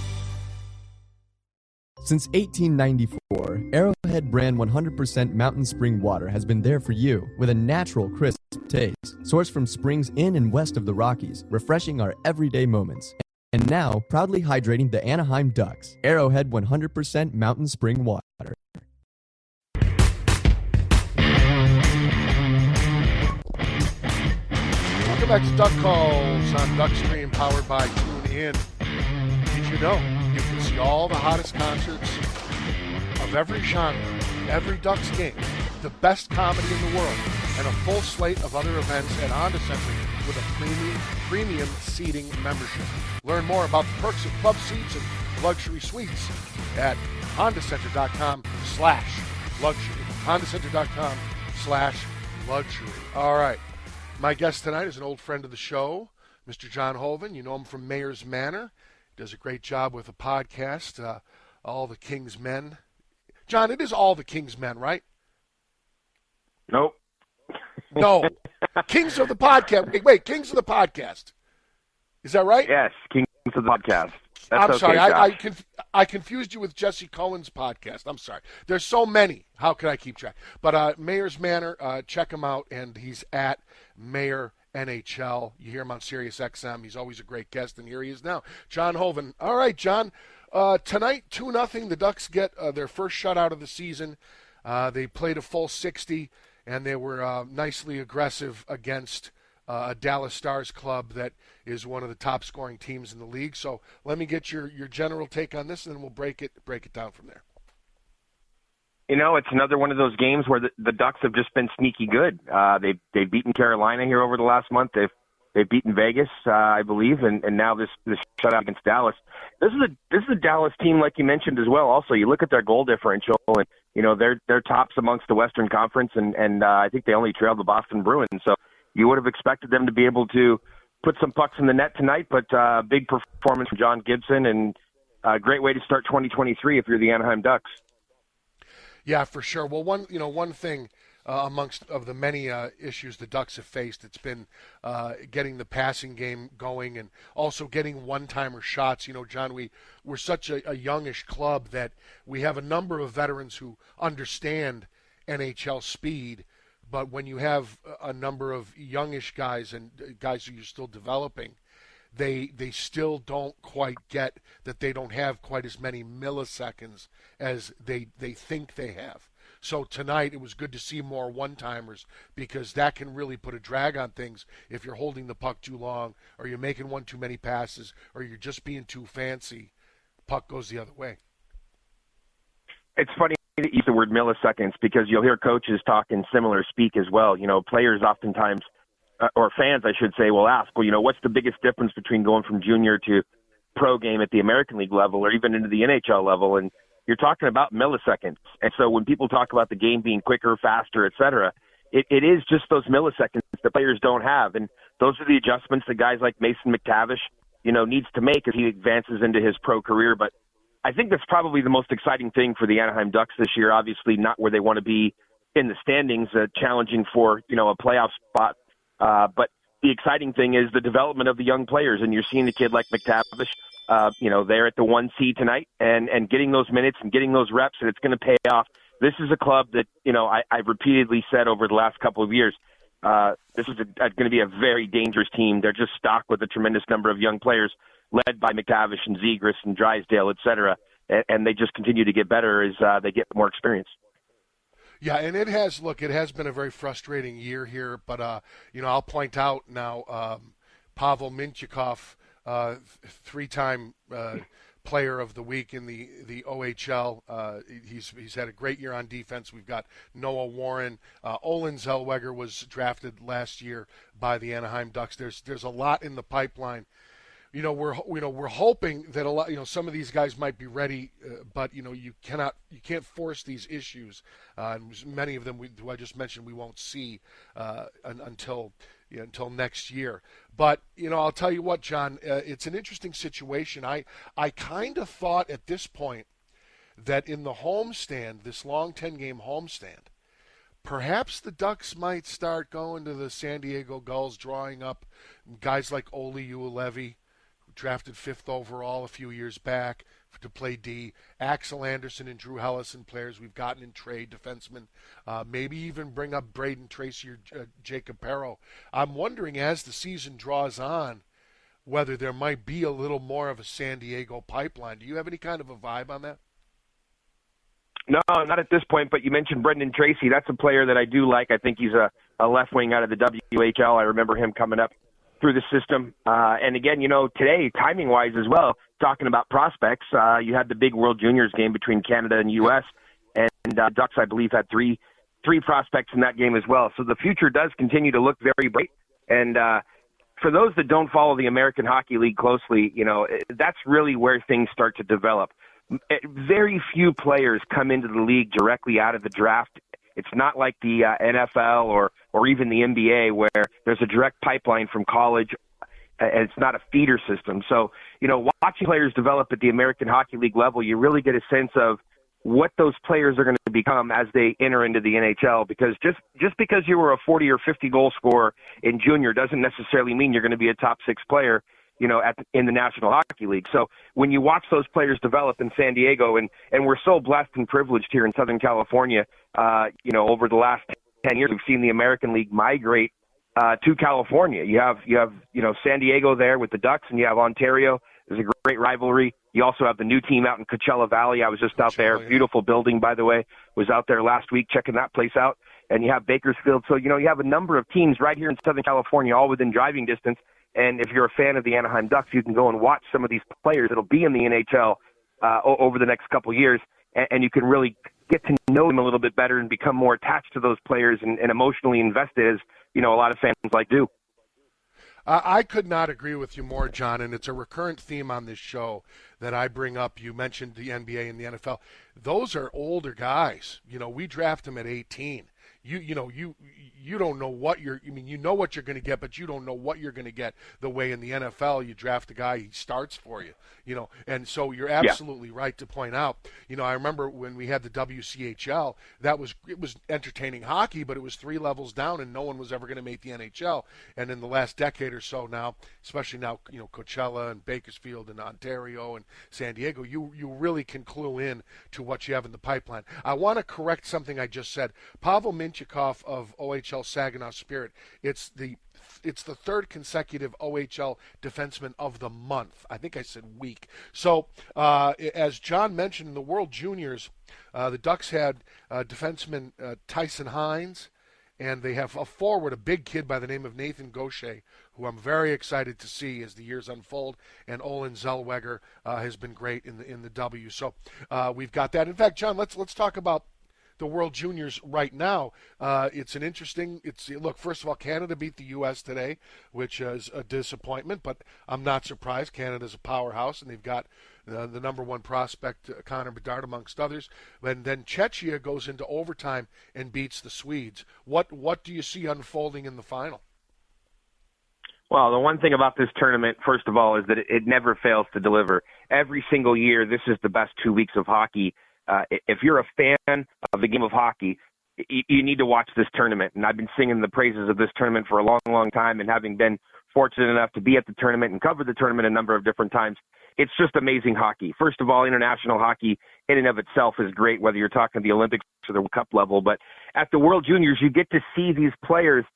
Speaker 15: Since 1894, Arrowhead brand 100% Mountain Spring water has been there for you with a natural, crisp taste, sourced from springs in and west of the Rockies, refreshing our everyday moments. And now, proudly hydrating the Anaheim Ducks. Arrowhead 100% Mountain Spring water.
Speaker 9: Welcome back to Duck Calls on Duck Stream, powered by TuneIn. Did you know you can see all the hottest concerts of every genre, every Ducks game, the best comedy in the world, and a full slate of other events at Honda Center with a premium seating membership. Learn more about the perks of club seats and luxury suites at HondaCenter.com/luxury. HondaCenter.com/luxury. All right. My guest tonight is an old friend of the show, Mr. John Hoven. You know him from Mayor's Manor. He does a great job with a podcast, All the King's Men. John, it is All the King's Men, right?
Speaker 16: Nope.
Speaker 9: No. Kings of the podcast. Wait, Kings of the podcast. Is that right?
Speaker 16: Yes, Kings of the podcast.
Speaker 9: I'm sorry. I confused you with Jesse Cohen's podcast. I'm sorry. There's so many. How can I keep track? But Mayor's Manor, check him out, and he's at Mayor NHL. You hear him on Sirius XM. He's always a great guest, and here he is now. John Hoven. All right, John. Tonight, 2-0. The Ducks get their first shutout of the season. They played a full 60, and they were nicely aggressive against a Dallas Stars club that is one of the top scoring teams in the league. So let me get your general take on this, and then we'll break it down from there.
Speaker 16: You know, it's another one of those games where the Ducks have just been sneaky good. They've beaten Carolina here over the last month. They've beaten Vegas, I believe, and now this shutout against Dallas. This is a Dallas team, like you mentioned as well. Also, you look at their goal differential, and you know they're tops amongst the Western Conference, and I think they only trailed the Boston Bruins. So you would have expected them to be able to put some pucks in the net tonight, but big performance from John Gibson, and a great way to start 2023 if you're the Anaheim Ducks.
Speaker 9: Yeah, for sure. Well, one thing amongst of the many issues the Ducks have faced, it's been getting the passing game going and also getting one-timer shots. You know, John, we're such a youngish club that we have a number of veterans who understand NHL speed, but when you have a number of youngish guys and guys who you're still developing, they still don't quite get that they don't have quite as many milliseconds as they think they have. So tonight it was good to see more one-timers because that can really put a drag on things if you're holding the puck too long or you're making one too many passes or you're just being too fancy. Puck goes the other way.
Speaker 16: It's funny to use the word milliseconds because you'll hear coaches talk in similar speak as well. You know, players oftentimes, or fans, I should say, will ask, well, you know, what's the biggest difference between going from junior to pro game at the American League level or even into the NHL level? And you're talking about milliseconds. And so when people talk about the game being quicker, faster, et cetera, it is just those milliseconds that players don't have. And those are the adjustments that guys like Mason McTavish, you know, needs to make as he advances into his pro career. But I think that's probably the most exciting thing for the Anaheim Ducks this year. Obviously not where they want to be in the standings, challenging for, you know, a playoff spot. But the exciting thing is the development of the young players. And you're seeing a kid like McTavish, you know, they're at the 1C tonight and getting those minutes and getting those reps, and it's going to pay off. This is a club that, you know, I've repeatedly said over the last couple of years, this is going to be a very dangerous team. They're just stocked with a tremendous number of young players led by McTavish and Zegras and Drysdale, et cetera. And they just continue to get better as they get more experience.
Speaker 9: Yeah, and it has been a very frustrating year here, but, you know, I'll point out now Pavel Mintyukov, three-time player of the week in the OHL. He's had a great year on defense. We've got Noah Warren. Olin Zellweger was drafted last year by the Anaheim Ducks. There's a lot in the pipeline. You know, we're hoping that a lot, you know, some of these guys might be ready, but you know, you can't force these issues, and many of them who I just mentioned we won't see until next year. But you know, I'll tell you what, John, it's an interesting situation. I kind of thought at this point that in the homestand, this long 10-game homestand, perhaps the Ducks might start going to the San Diego Gulls, drawing up guys like Olli Juolevi, drafted 5th overall a few years back to play D. Axel Anderson and Drew Hellison, players we've gotten in trade, defensemen. Maybe even bring up Braden Tracy or Jacob Perreault. I'm wondering as the season draws on whether there might be a little more of a San Diego pipeline. Do you have any kind of a vibe on that?
Speaker 16: No, not at this point, but you mentioned Brendan Tracy. That's a player that I do like. I think he's a left wing out of the WHL. I remember him coming up through the system. And again, today, timing-wise as well, talking about prospects, you had the big World Juniors game between Canada and U.S., and Ducks, I believe, had three prospects in that game as well. So the future does continue to look very bright. And for those that don't follow the American Hockey League closely, that's really where things start to develop. Very few players come into the league directly out of the draft. It's not like the NFL or even the NBA where there's a direct pipeline from college, and it's not a feeder system. So, watching players develop at the American Hockey League level, you really get a sense of what those players are going to become as they enter into the NHL, because just because you were a 40 or 50 goal scorer in junior doesn't necessarily mean you're going to be a top 6 player, in the National Hockey League. So when you watch those players develop in San Diego, and we're so blessed and privileged here in Southern California, over the last 10 years, we've seen the American League migrate to California. You have San Diego there with the Ducks, and you have Ontario. There's a great rivalry. You also have the new team out in Coachella Valley. I was just out there. Beautiful building, by the way. Was out there last week checking that place out. And you have Bakersfield. So, you have a number of teams right here in Southern California, all within driving distance. And if you're a fan of the Anaheim Ducks, you can go and watch some of these players that'll be in the NHL over the next couple of years. And you can really get to know them a little bit better and become more attached to those players and emotionally invested, as, a lot of fans do.
Speaker 9: I could not agree with you more, John, and it's a recurrent theme on this show that I bring up. You mentioned the NBA and the NFL. Those are older guys. We draft them at 18. You don't know what you know what you're going to get, but you don't know what you're going to get. The way in the NFL, you draft a guy, he starts for you, and so you're absolutely right to point out, I remember when we had the WCHL, it was entertaining hockey, but it was 3 levels down and no one was ever going to make the NHL. And in the last decade or so now, especially now, Coachella and Bakersfield and Ontario and San Diego, you really can clue in to what you have in the pipeline. I want to correct something I just said. Pavel Mintyukov of OHL Saginaw Spirit. It's the third consecutive OHL defenseman of the month. I think I said week. So as John mentioned, in the World Juniors, the Ducks had defenseman Tyson Hines, and they have a forward, a big kid by the name of Nathan Gaucher, who I'm very excited to see as the years unfold. And Olin Zellweger has been great in the W. So we've got that. In fact, John, let's talk about the World Juniors right now. Look, first of all, Canada beat the U.S. today, which is a disappointment, but I'm not surprised. Canada's a powerhouse, and they've got the number 1 prospect, Connor Bedard, amongst others. And then Czechia goes into overtime and beats the Swedes. What do you see unfolding in the final?
Speaker 16: Well, the one thing about this tournament, first of all, is that it never fails to deliver. Every single year, this is the best 2 weeks of hockey. If you're a fan of the game of hockey, you need to watch this tournament. And I've been singing the praises of this tournament for a long, long time. And having been fortunate enough to be at the tournament and cover the tournament a number of different times, it's just amazing hockey. First of all, international hockey in and of itself is great, whether you're talking the Olympics or the World Cup level. But at the World Juniors, you get to see these players,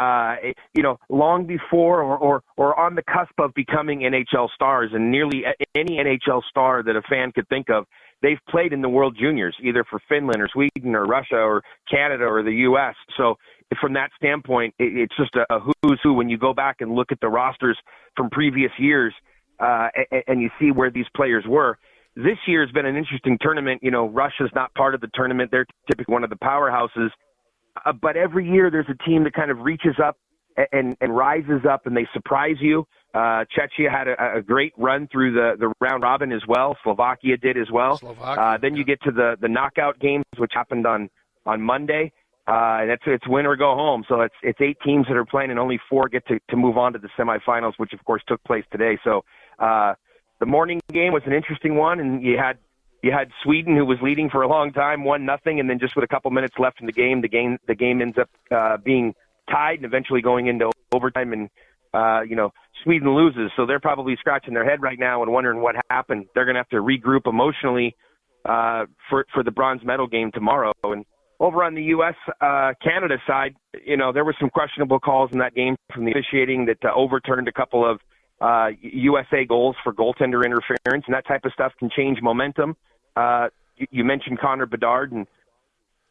Speaker 16: long before or on the cusp of becoming NHL stars. And nearly any NHL star that a fan could think of, they've played in the World Juniors, either for Finland or Sweden or Russia or Canada or the U.S. So from that standpoint, it's just a who's who when you go back and look at the rosters from previous years and you see where these players were. This year has been an interesting tournament. Russia's not part of the tournament. They're typically one of the powerhouses. But every year there's a team that kind of reaches up and rises up and they surprise you. Czechia had a great run through the round robin as well. Slovakia did as well. Then you get to the knockout games, which happened on Monday. It's win or go home. So it's 8 teams that are playing and only 4 get to move on to the semifinals, which of course took place today. So the morning game was an interesting one, and you had Sweden, who was leading for a long time, 1-0, and then just with a couple minutes left in the game ends up being tied and eventually going into overtime, and Sweden loses. So they're probably scratching their head right now and wondering what happened. They're going to have to regroup emotionally for the bronze medal game tomorrow. And over on the U.S. Canada side, there were some questionable calls in that game from the officiating that overturned a couple of USA goals for goaltender interference, and that type of stuff can change momentum. You mentioned Connor Bedard, and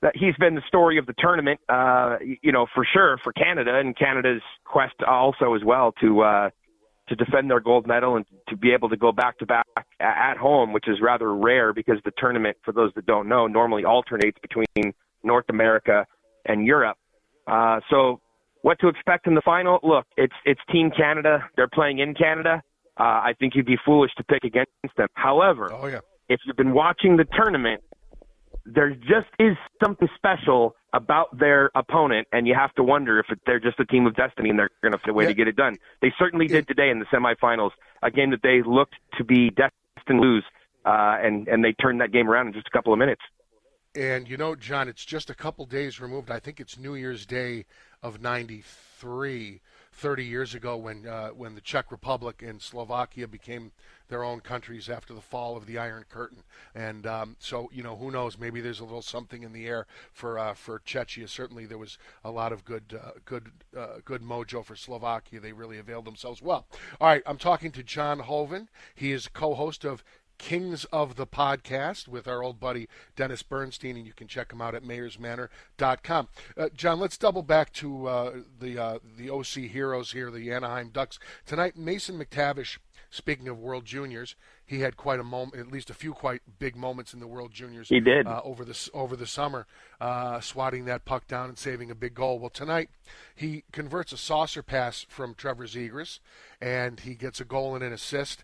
Speaker 16: he's been the story of the tournament, for sure for Canada and Canada's quest also as well to defend their gold medal and to be able to go back-to-back at home, which is rather rare because the tournament, for those that don't know, normally alternates between North America and Europe. So what to expect in the final? Look, it's Team Canada. They're playing in Canada. I think you'd be foolish to pick against them. However, if you've been watching the tournament, there just is something special about their opponent, and you have to wonder if they're just a team of destiny and they're going to find a way to get it done. They certainly did today in the semifinals, a game that they looked to be destined to lose, and they turned that game around in just a couple of minutes.
Speaker 9: And, John, it's just a couple days removed. I think it's New Year's Day of '93, 30 years ago when the Czech Republic and Slovakia became their own countries after the fall of the Iron Curtain. And so, who knows? Maybe there's a little something in the air for Czechia. Certainly there was a lot of good mojo for Slovakia. They really availed themselves well. All right, I'm talking to John Hoven. He is co-host of Kings of the Podcast with our old buddy Dennis Bernstein, and you can check him out at mayorsmanor.com. John, let's double back to the OC heroes here, the Anaheim Ducks. Tonight, Mason McTavish, speaking of World Juniors, he had quite a moment, at least a few quite big moments in the World Juniors.
Speaker 16: He did.
Speaker 9: Over the summer, swatting that puck down and saving a big goal. Well, tonight, he converts a saucer pass from Trevor Zegras, and he gets a goal and an assist.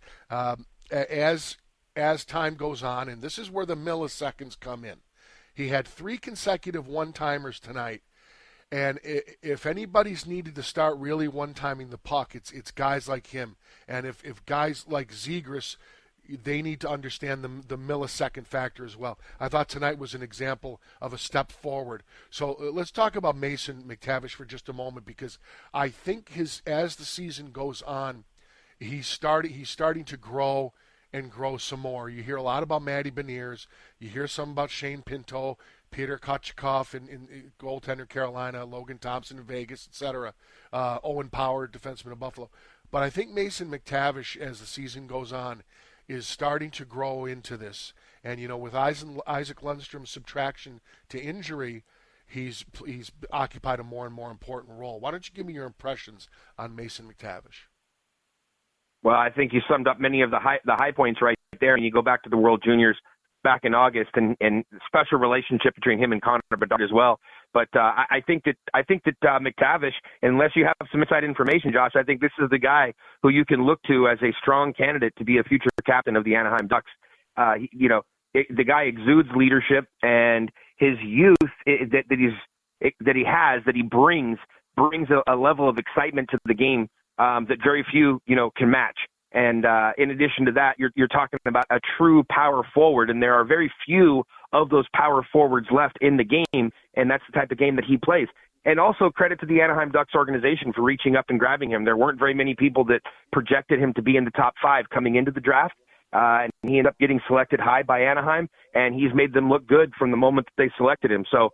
Speaker 9: As time goes on, and this is where the milliseconds come in. He had 3 consecutive one-timers tonight, and if anybody's needed to start really one-timing the puck, it's guys like him. And if guys like Zegras, they need to understand the millisecond factor as well. I thought tonight was an example of a step forward. So let's talk about Mason McTavish for just a moment, because I think as the season goes on, he's starting to grow and grow some more. You hear a lot about Matty Beniers. You hear some about Shane Pinto, Peter Kochetkov in goaltender Carolina, Logan Thompson in Vegas, etc. Owen Power, defenseman of Buffalo. But I think Mason McTavish, as the season goes on, is starting to grow into this. And, with Isaac Lundstrom's subtraction to injury, he's occupied a more and more important role. Why don't you give me your impressions on Mason McTavish?
Speaker 16: Well, I think you summed up many of the high points right there. And you go back to the World Juniors back in August, and special relationship between him and Connor Bedard as well. But I think that McTavish, unless you have some inside information, Josh, I think this is the guy who you can look to as a strong candidate to be a future captain of the Anaheim Ducks. The guy exudes leadership, and his youth that he brings a level of excitement to the game that very few, can match. And in addition to that, you're talking about a true power forward, and there are very few of those power forwards left in the game, and that's the type of game that he plays. And also credit to the Anaheim Ducks organization for reaching up and grabbing him. There weren't very many people that projected him to be in the top 5 coming into the draft, and he ended up getting selected high by Anaheim, and he's made them look good from the moment that they selected him. So,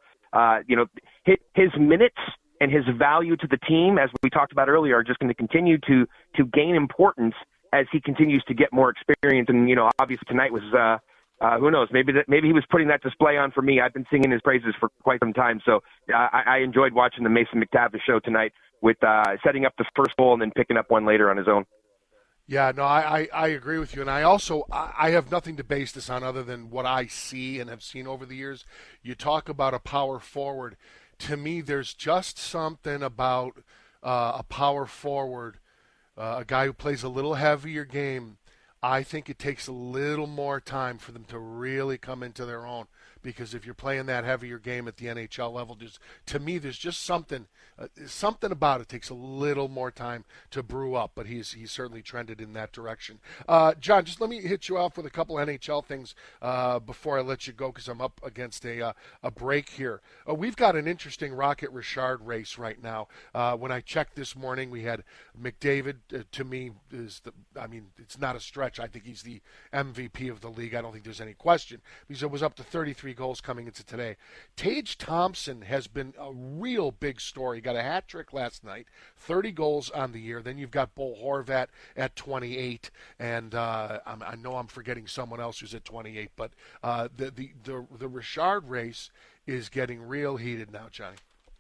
Speaker 16: his minutes and his value to the team, as we talked about earlier, are just going to continue to gain importance as he continues to get more experience. And, obviously tonight was, who knows, maybe he was putting that display on for me. I've been singing his praises for quite some time. So I enjoyed watching the Mason McTavish show tonight with setting up the first goal and then picking up one later on his own.
Speaker 9: Yeah, no, I agree with you. And I have nothing to base this on other than what I see and have seen over the years. You talk about a power forward. To me, there's just something about a power forward, a guy who plays a little heavier game. I think it takes a little more time for them to really come into their own, because if you're playing that heavier game at the NHL level, to me, there's just something about it takes a little more time to brew up, but he's certainly trended in that direction. John, just let me hit you off with a couple NHL things before I let you go, because I'm up against a break here. We've got an interesting Rocket Richard race right now. When I checked this morning, we had McDavid. To me, it's not a stretch. I think he's the MVP of the league. I don't think there's any question, because it was up to 33 goals coming into today. Tage Thompson has been a real big story. He got a hat trick last night, 30 goals on the year. Then you've got Bo Horvat at 28, and I know I'm forgetting someone else who's at 28, but the Richard race is getting real heated now, Johnny.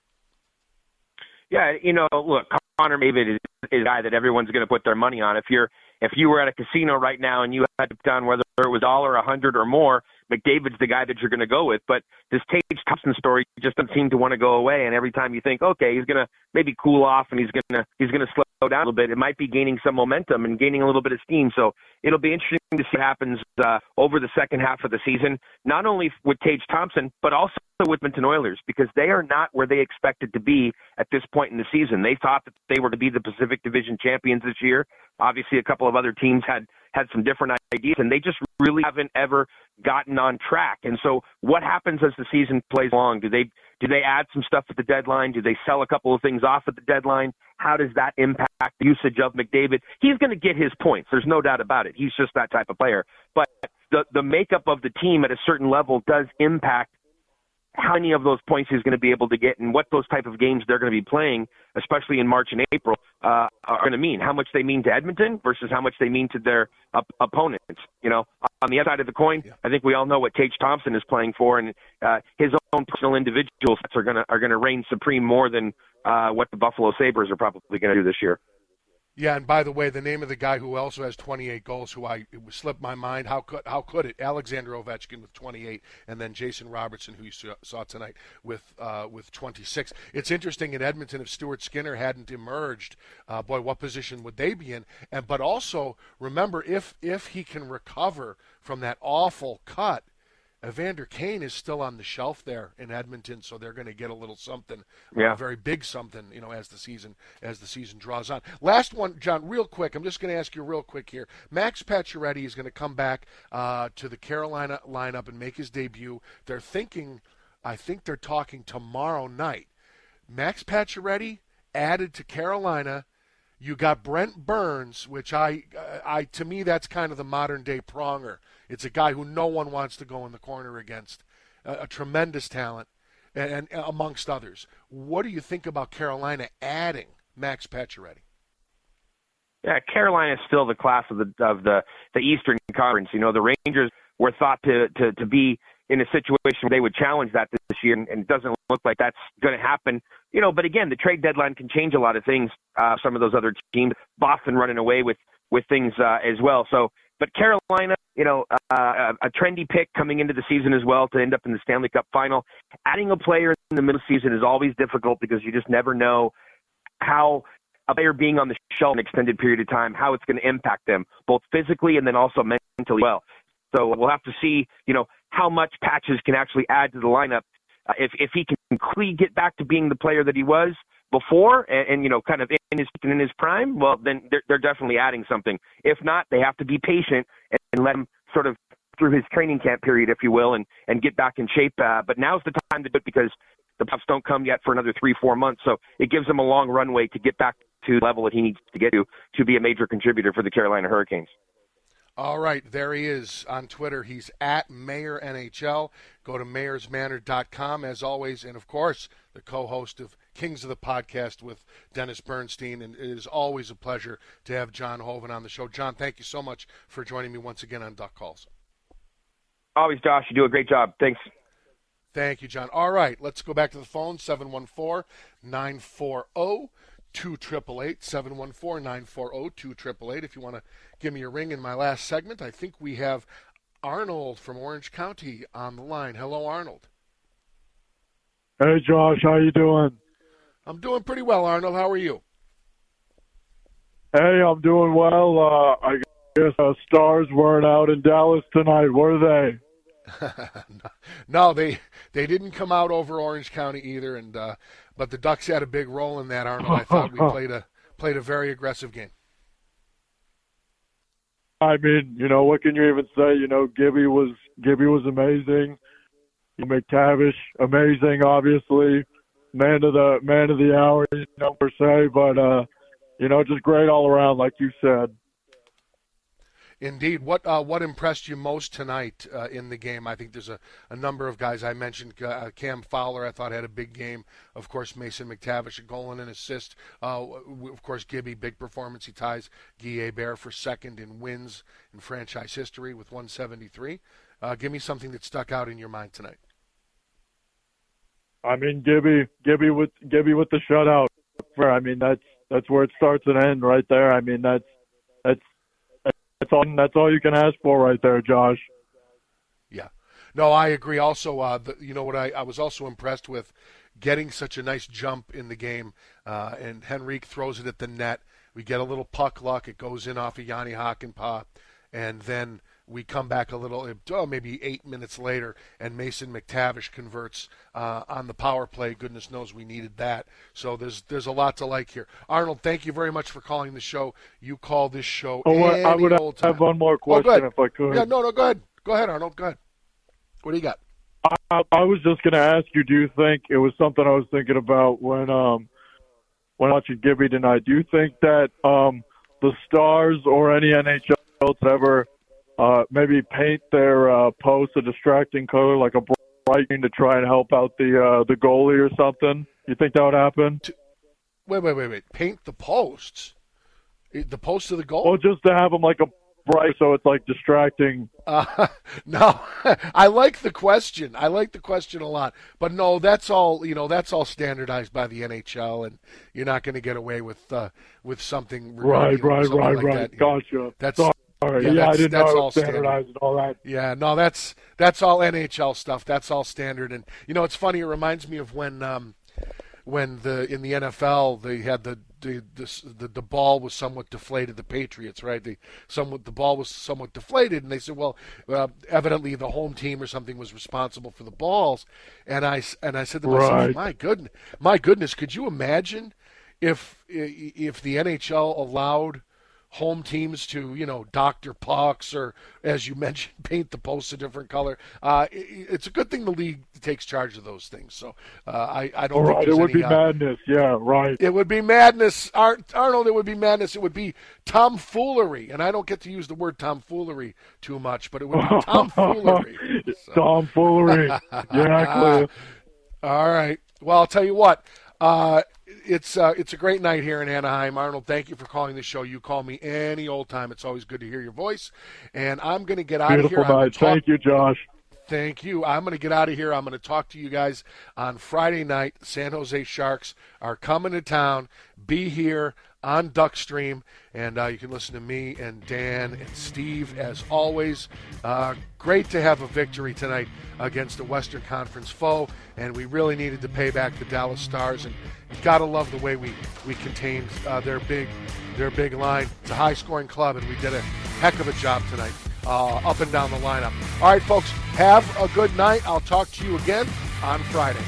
Speaker 16: Yeah, look, Connor McDavid is a guy that everyone's going to put their money on. If you were at a casino right now and you had to put down whether it was $1, $100 or more, McDavid's the guy that you're going to go with. But this Tage Thompson story just doesn't seem to want to go away. And every time you think, okay, he's going to maybe cool off and he's going to slow down a little bit, it might be gaining some momentum and gaining a little bit of steam. So it'll be interesting to see what happens over the second half of the season, not only with Tage Thompson, but also with Edmonton Oilers, because they are not where they expected to be at this point in the season. They thought that they were to be the Pacific Division champions this year. Obviously, a couple of other teams had some different ideas, and they just really haven't ever gotten on track. And so what happens as the season plays along? Do they add some stuff at the deadline? Do they sell a couple of things off at the deadline? How does that impact the usage of McDavid? He's going to get his points. There's no doubt about it. He's just that type of player. But the makeup of the team at a certain level does impact how many of those points he's going to be able to get and what those type of games they're going to be playing, especially in March and April, are going to mean. How much they mean to Edmonton versus how much they mean to their opponents. On the other side of the coin, I think we all know what Tage Thompson is playing for, and his own personal individual sets are going to reign supreme more than what the Buffalo Sabres are probably going to do this year.
Speaker 9: Yeah, and by the way, the name of the guy who also has 28 goals, it slipped my mind. How could it? Alexander Ovechkin with 28, and then Jason Robertson, who you saw tonight, with 26. It's interesting in Edmonton, if Stuart Skinner hadn't emerged, what position would they be in? But also remember, if he can recover from that awful cut, Evander Kane is still on the shelf there in Edmonton, so they're going to get a little something, a very big something, as the season draws on. Last one, John, real quick. I'm just going to ask you real quick here. Max Pacioretty is going to come back to the Carolina lineup and make his debut. I think they're talking tomorrow night. Max Pacioretty added to Carolina. You got Brent Burns, which to me, that's kind of the modern day Pronger. It's a guy who no one wants to go in the corner against, a tremendous talent, and amongst others. What do you think about Carolina adding Max Pacioretty?
Speaker 16: Yeah, Carolina is still the class of the Eastern Conference. The Rangers were thought to be in a situation where they would challenge that this year, and it doesn't look like that's going to happen. But again, the trade deadline can change a lot of things. Some of those other teams, Boston running away with things as well. So, but Carolina, a trendy pick coming into the season as well to end up in the Stanley Cup final. Adding a player in the middle of the season is always difficult because you just never know how a player being on the shelf an extended period of time, how it's going to impact them, both physically and then also mentally well. So we'll have to see, how much Patches can actually add to the lineup. If he can quickly get back to being the player that he was before and kind of in his prime, well, then they're definitely adding something. If not, they have to be patient and let him sort of through his training camp period, if you will, and get back in shape. But now's the time to do it because the playoffs don't come yet for another 3-4 months. So it gives him a long runway to get back to the level that he needs to get to be a major contributor for the Carolina Hurricanes.
Speaker 9: All right, there he is on Twitter. He's at Mayor NHL. Go to mayorsmanor.com, as always, and, of course, the co-host of Kings of the Podcast with Dennis Bernstein, and it is always a pleasure to have John Hoven on the show. John, thank you so much for joining me once again on Duck Calls.
Speaker 16: Always, Josh. You do a great job. Thanks.
Speaker 9: Thank you, John. All right, let's go back to the phone, 714-940-2888, 714-940-2888. If you want to give me a ring in my last segment, I think we have Arnold from Orange County on the line. Hello, Arnold.
Speaker 17: Hey, Josh. How you doing?
Speaker 9: I'm doing pretty well, Arnold. How are you?
Speaker 17: Hey, I'm doing well. I guess Stars weren't out in Dallas tonight, were they?
Speaker 9: No, they didn't come out over Orange County either, and but the Ducks had a big role in that, Arnold. I thought we played a very aggressive game.
Speaker 17: I mean, what can you even say? Gibby was amazing. McTavish, amazing, obviously. Man of the hour, per se, but just great all around, like you said.
Speaker 9: Indeed. What impressed you most tonight in the game? I think there's a number of guys. I mentioned Cam Fowler, I thought, had a big game. Of course, Mason McTavish, a goal and an assist. Of course, Gibby, big performance. He ties Guy Hebert for second in wins in franchise history with 173. Give me something that stuck out in your mind tonight.
Speaker 17: I mean, Gibby with the shutout. I mean, that's where it starts and ends right there. I mean, that's all you can ask for right there, Josh.
Speaker 9: Yeah. No, I agree. Also, you know what I was also impressed with, getting such a nice jump in the game, and Henrique throws it at the net. We get a little puck luck. It goes in off of Jani Hakanpää, and then we come back a little, maybe 8 minutes later, and Mason McTavish converts on the power play. Goodness knows we needed that. So there's a lot to like here. Arnold, thank you very much for calling the show. You call this show
Speaker 17: I would have one more question if I could.
Speaker 9: Yeah, no, go ahead. Go ahead, Arnold. Go ahead. What do you got?
Speaker 17: I was just going to ask you, do you think, it was something I was thinking about when watching Gibby tonight, do you think that the Stars or any NHL ever maybe paint their post a distracting color, like a bright green, to try and help out the goalie or something? You think that would happen?
Speaker 9: Wait. Paint the posts? The posts of the goal?
Speaker 17: Well, just to have them like a bright, so it's like distracting.
Speaker 9: No, I like the question. I like the question a lot. But no, that's all standardized by the NHL, and you're not going to get away with something.
Speaker 17: Right.
Speaker 9: That.
Speaker 17: Gotcha.
Speaker 9: That's
Speaker 17: sorry. Yeah, I didn't know it was standardized and all that.
Speaker 9: Yeah, no, that's all NHL stuff. That's all standard. And it's funny. It reminds me of when in the NFL they had the ball was somewhat deflated. The Patriots, right? The ball was somewhat deflated, and they said, well, evidently the home team or something was responsible for the balls. And I said to myself, my goodness, could you imagine if the NHL allowed home teams to, doctor pucks, or, as you mentioned, paint the posts a different color? It's a good thing the league takes charge of those things. So I don't think
Speaker 17: it would be madness. Yeah, right.
Speaker 9: It would be madness, Arnold. It would be madness. It would be tomfoolery, and I don't get to use the word tomfoolery too much, but it would be tomfoolery. So.
Speaker 17: Tomfoolery. Exactly.
Speaker 9: All right. Well, I'll tell you what. It's a great night here in Anaheim. Arnold, thank you for calling the show. You call me any old time. It's always good to hear your voice. And I'm going to get out of here.
Speaker 17: Beautiful night. Thank you, Josh.
Speaker 9: Thank you. I'm going to get out of here. I'm going to talk to you guys on Friday night. San Jose Sharks are coming to town. Be here on Duckstream, and you can listen to me and Dan and Steve as always. Great to have a victory tonight against a Western Conference foe, and we really needed to pay back the Dallas Stars, and you got to love the way we contained their big line. It's a high-scoring club, and we did a heck of a job tonight up and down the lineup. All right, folks, have a good night. I'll talk to you again on Friday.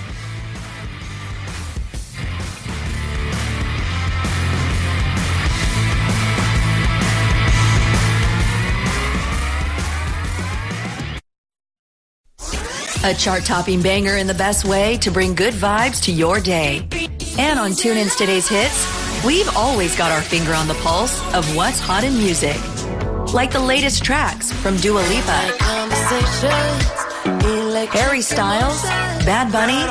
Speaker 12: A chart-topping banger in the best way to bring good vibes to your day. And on TuneIn's Today's Hits, we've always got our finger on the pulse of what's hot in music. Like the latest tracks from Dua Lipa, Harry Styles, Bad Bunny,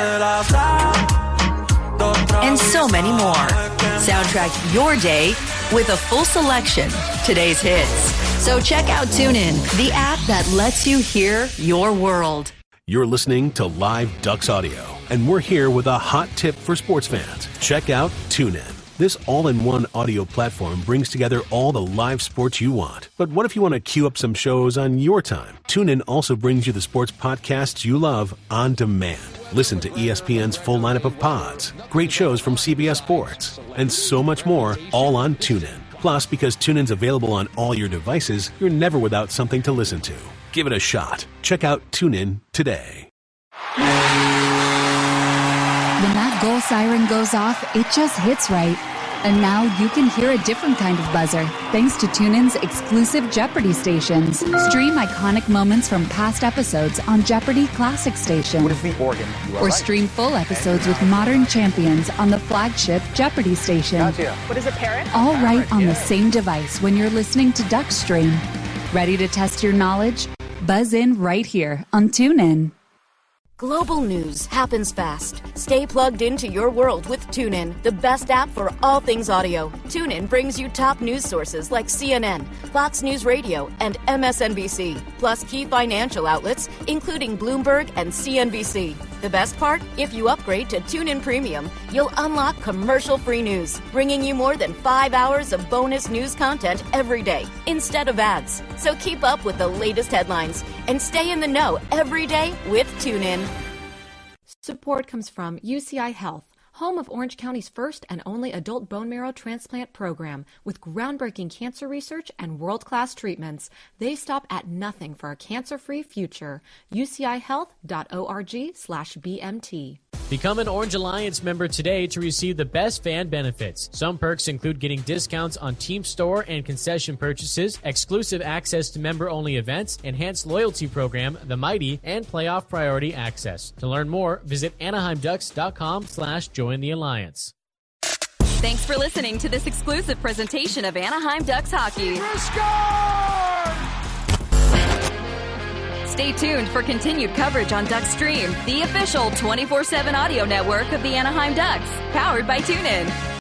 Speaker 12: and so many more. Soundtrack your day with a full selection, Today's Hits. So check out TuneIn, the app that lets you hear your world.
Speaker 18: You're listening to Live Ducks Audio, and we're here with a hot tip for sports fans. Check out TuneIn. This all-in-one audio platform brings together all the live sports you want. But what if you want to queue up some shows on your time? TuneIn also brings you the sports podcasts you love on demand. Listen to ESPN's full lineup of pods, great shows from CBS Sports, and so much more, all on TuneIn. Plus, because TuneIn's available on all your devices, you're never without something to listen to. Give it a shot. Check out TuneIn today.
Speaker 19: When that goal siren goes off, it just hits right. And now you can hear a different kind of buzzer, thanks to TuneIn's exclusive Jeopardy stations. Stream iconic moments from past episodes on Jeopardy Classic Station.
Speaker 20: What is the organ?
Speaker 19: Or stream full episodes with modern champions on the flagship Jeopardy station.
Speaker 20: What is a parrot?
Speaker 19: All right on the same device when you're listening to Duckstream. Ready to test your knowledge? Buzz in right here on TuneIn.
Speaker 21: Global news happens fast. Stay plugged into your world with TuneIn, the best app for all things audio. TuneIn brings you top news sources like CNN, Fox News Radio, and MSNBC, plus key financial outlets, including Bloomberg and CNBC. The best part? If you upgrade to TuneIn Premium, you'll unlock commercial-free news, bringing you more than 5 hours of bonus news content every day instead of ads. So keep up with the latest headlines and stay in the know every day with TuneIn.
Speaker 14: Support comes from UCI Health, home of Orange County's first and only adult bone marrow transplant program with groundbreaking cancer research and world-class treatments. They stop at nothing for a cancer-free future. UCIhealth.org/BMT.
Speaker 20: Become an Orange Alliance member today to receive the best fan benefits. Some perks include getting discounts on team store and concession purchases, exclusive access to member-only events, enhanced loyalty program, The Mighty, and playoff priority access. To learn more, visit AnaheimDucks.com/join the Alliance.
Speaker 1: Thanks for listening to this exclusive presentation of Anaheim Ducks hockey. Stay tuned for continued coverage on Duck Stream, the official 24/7 audio network of the Anaheim Ducks, powered by TuneIn.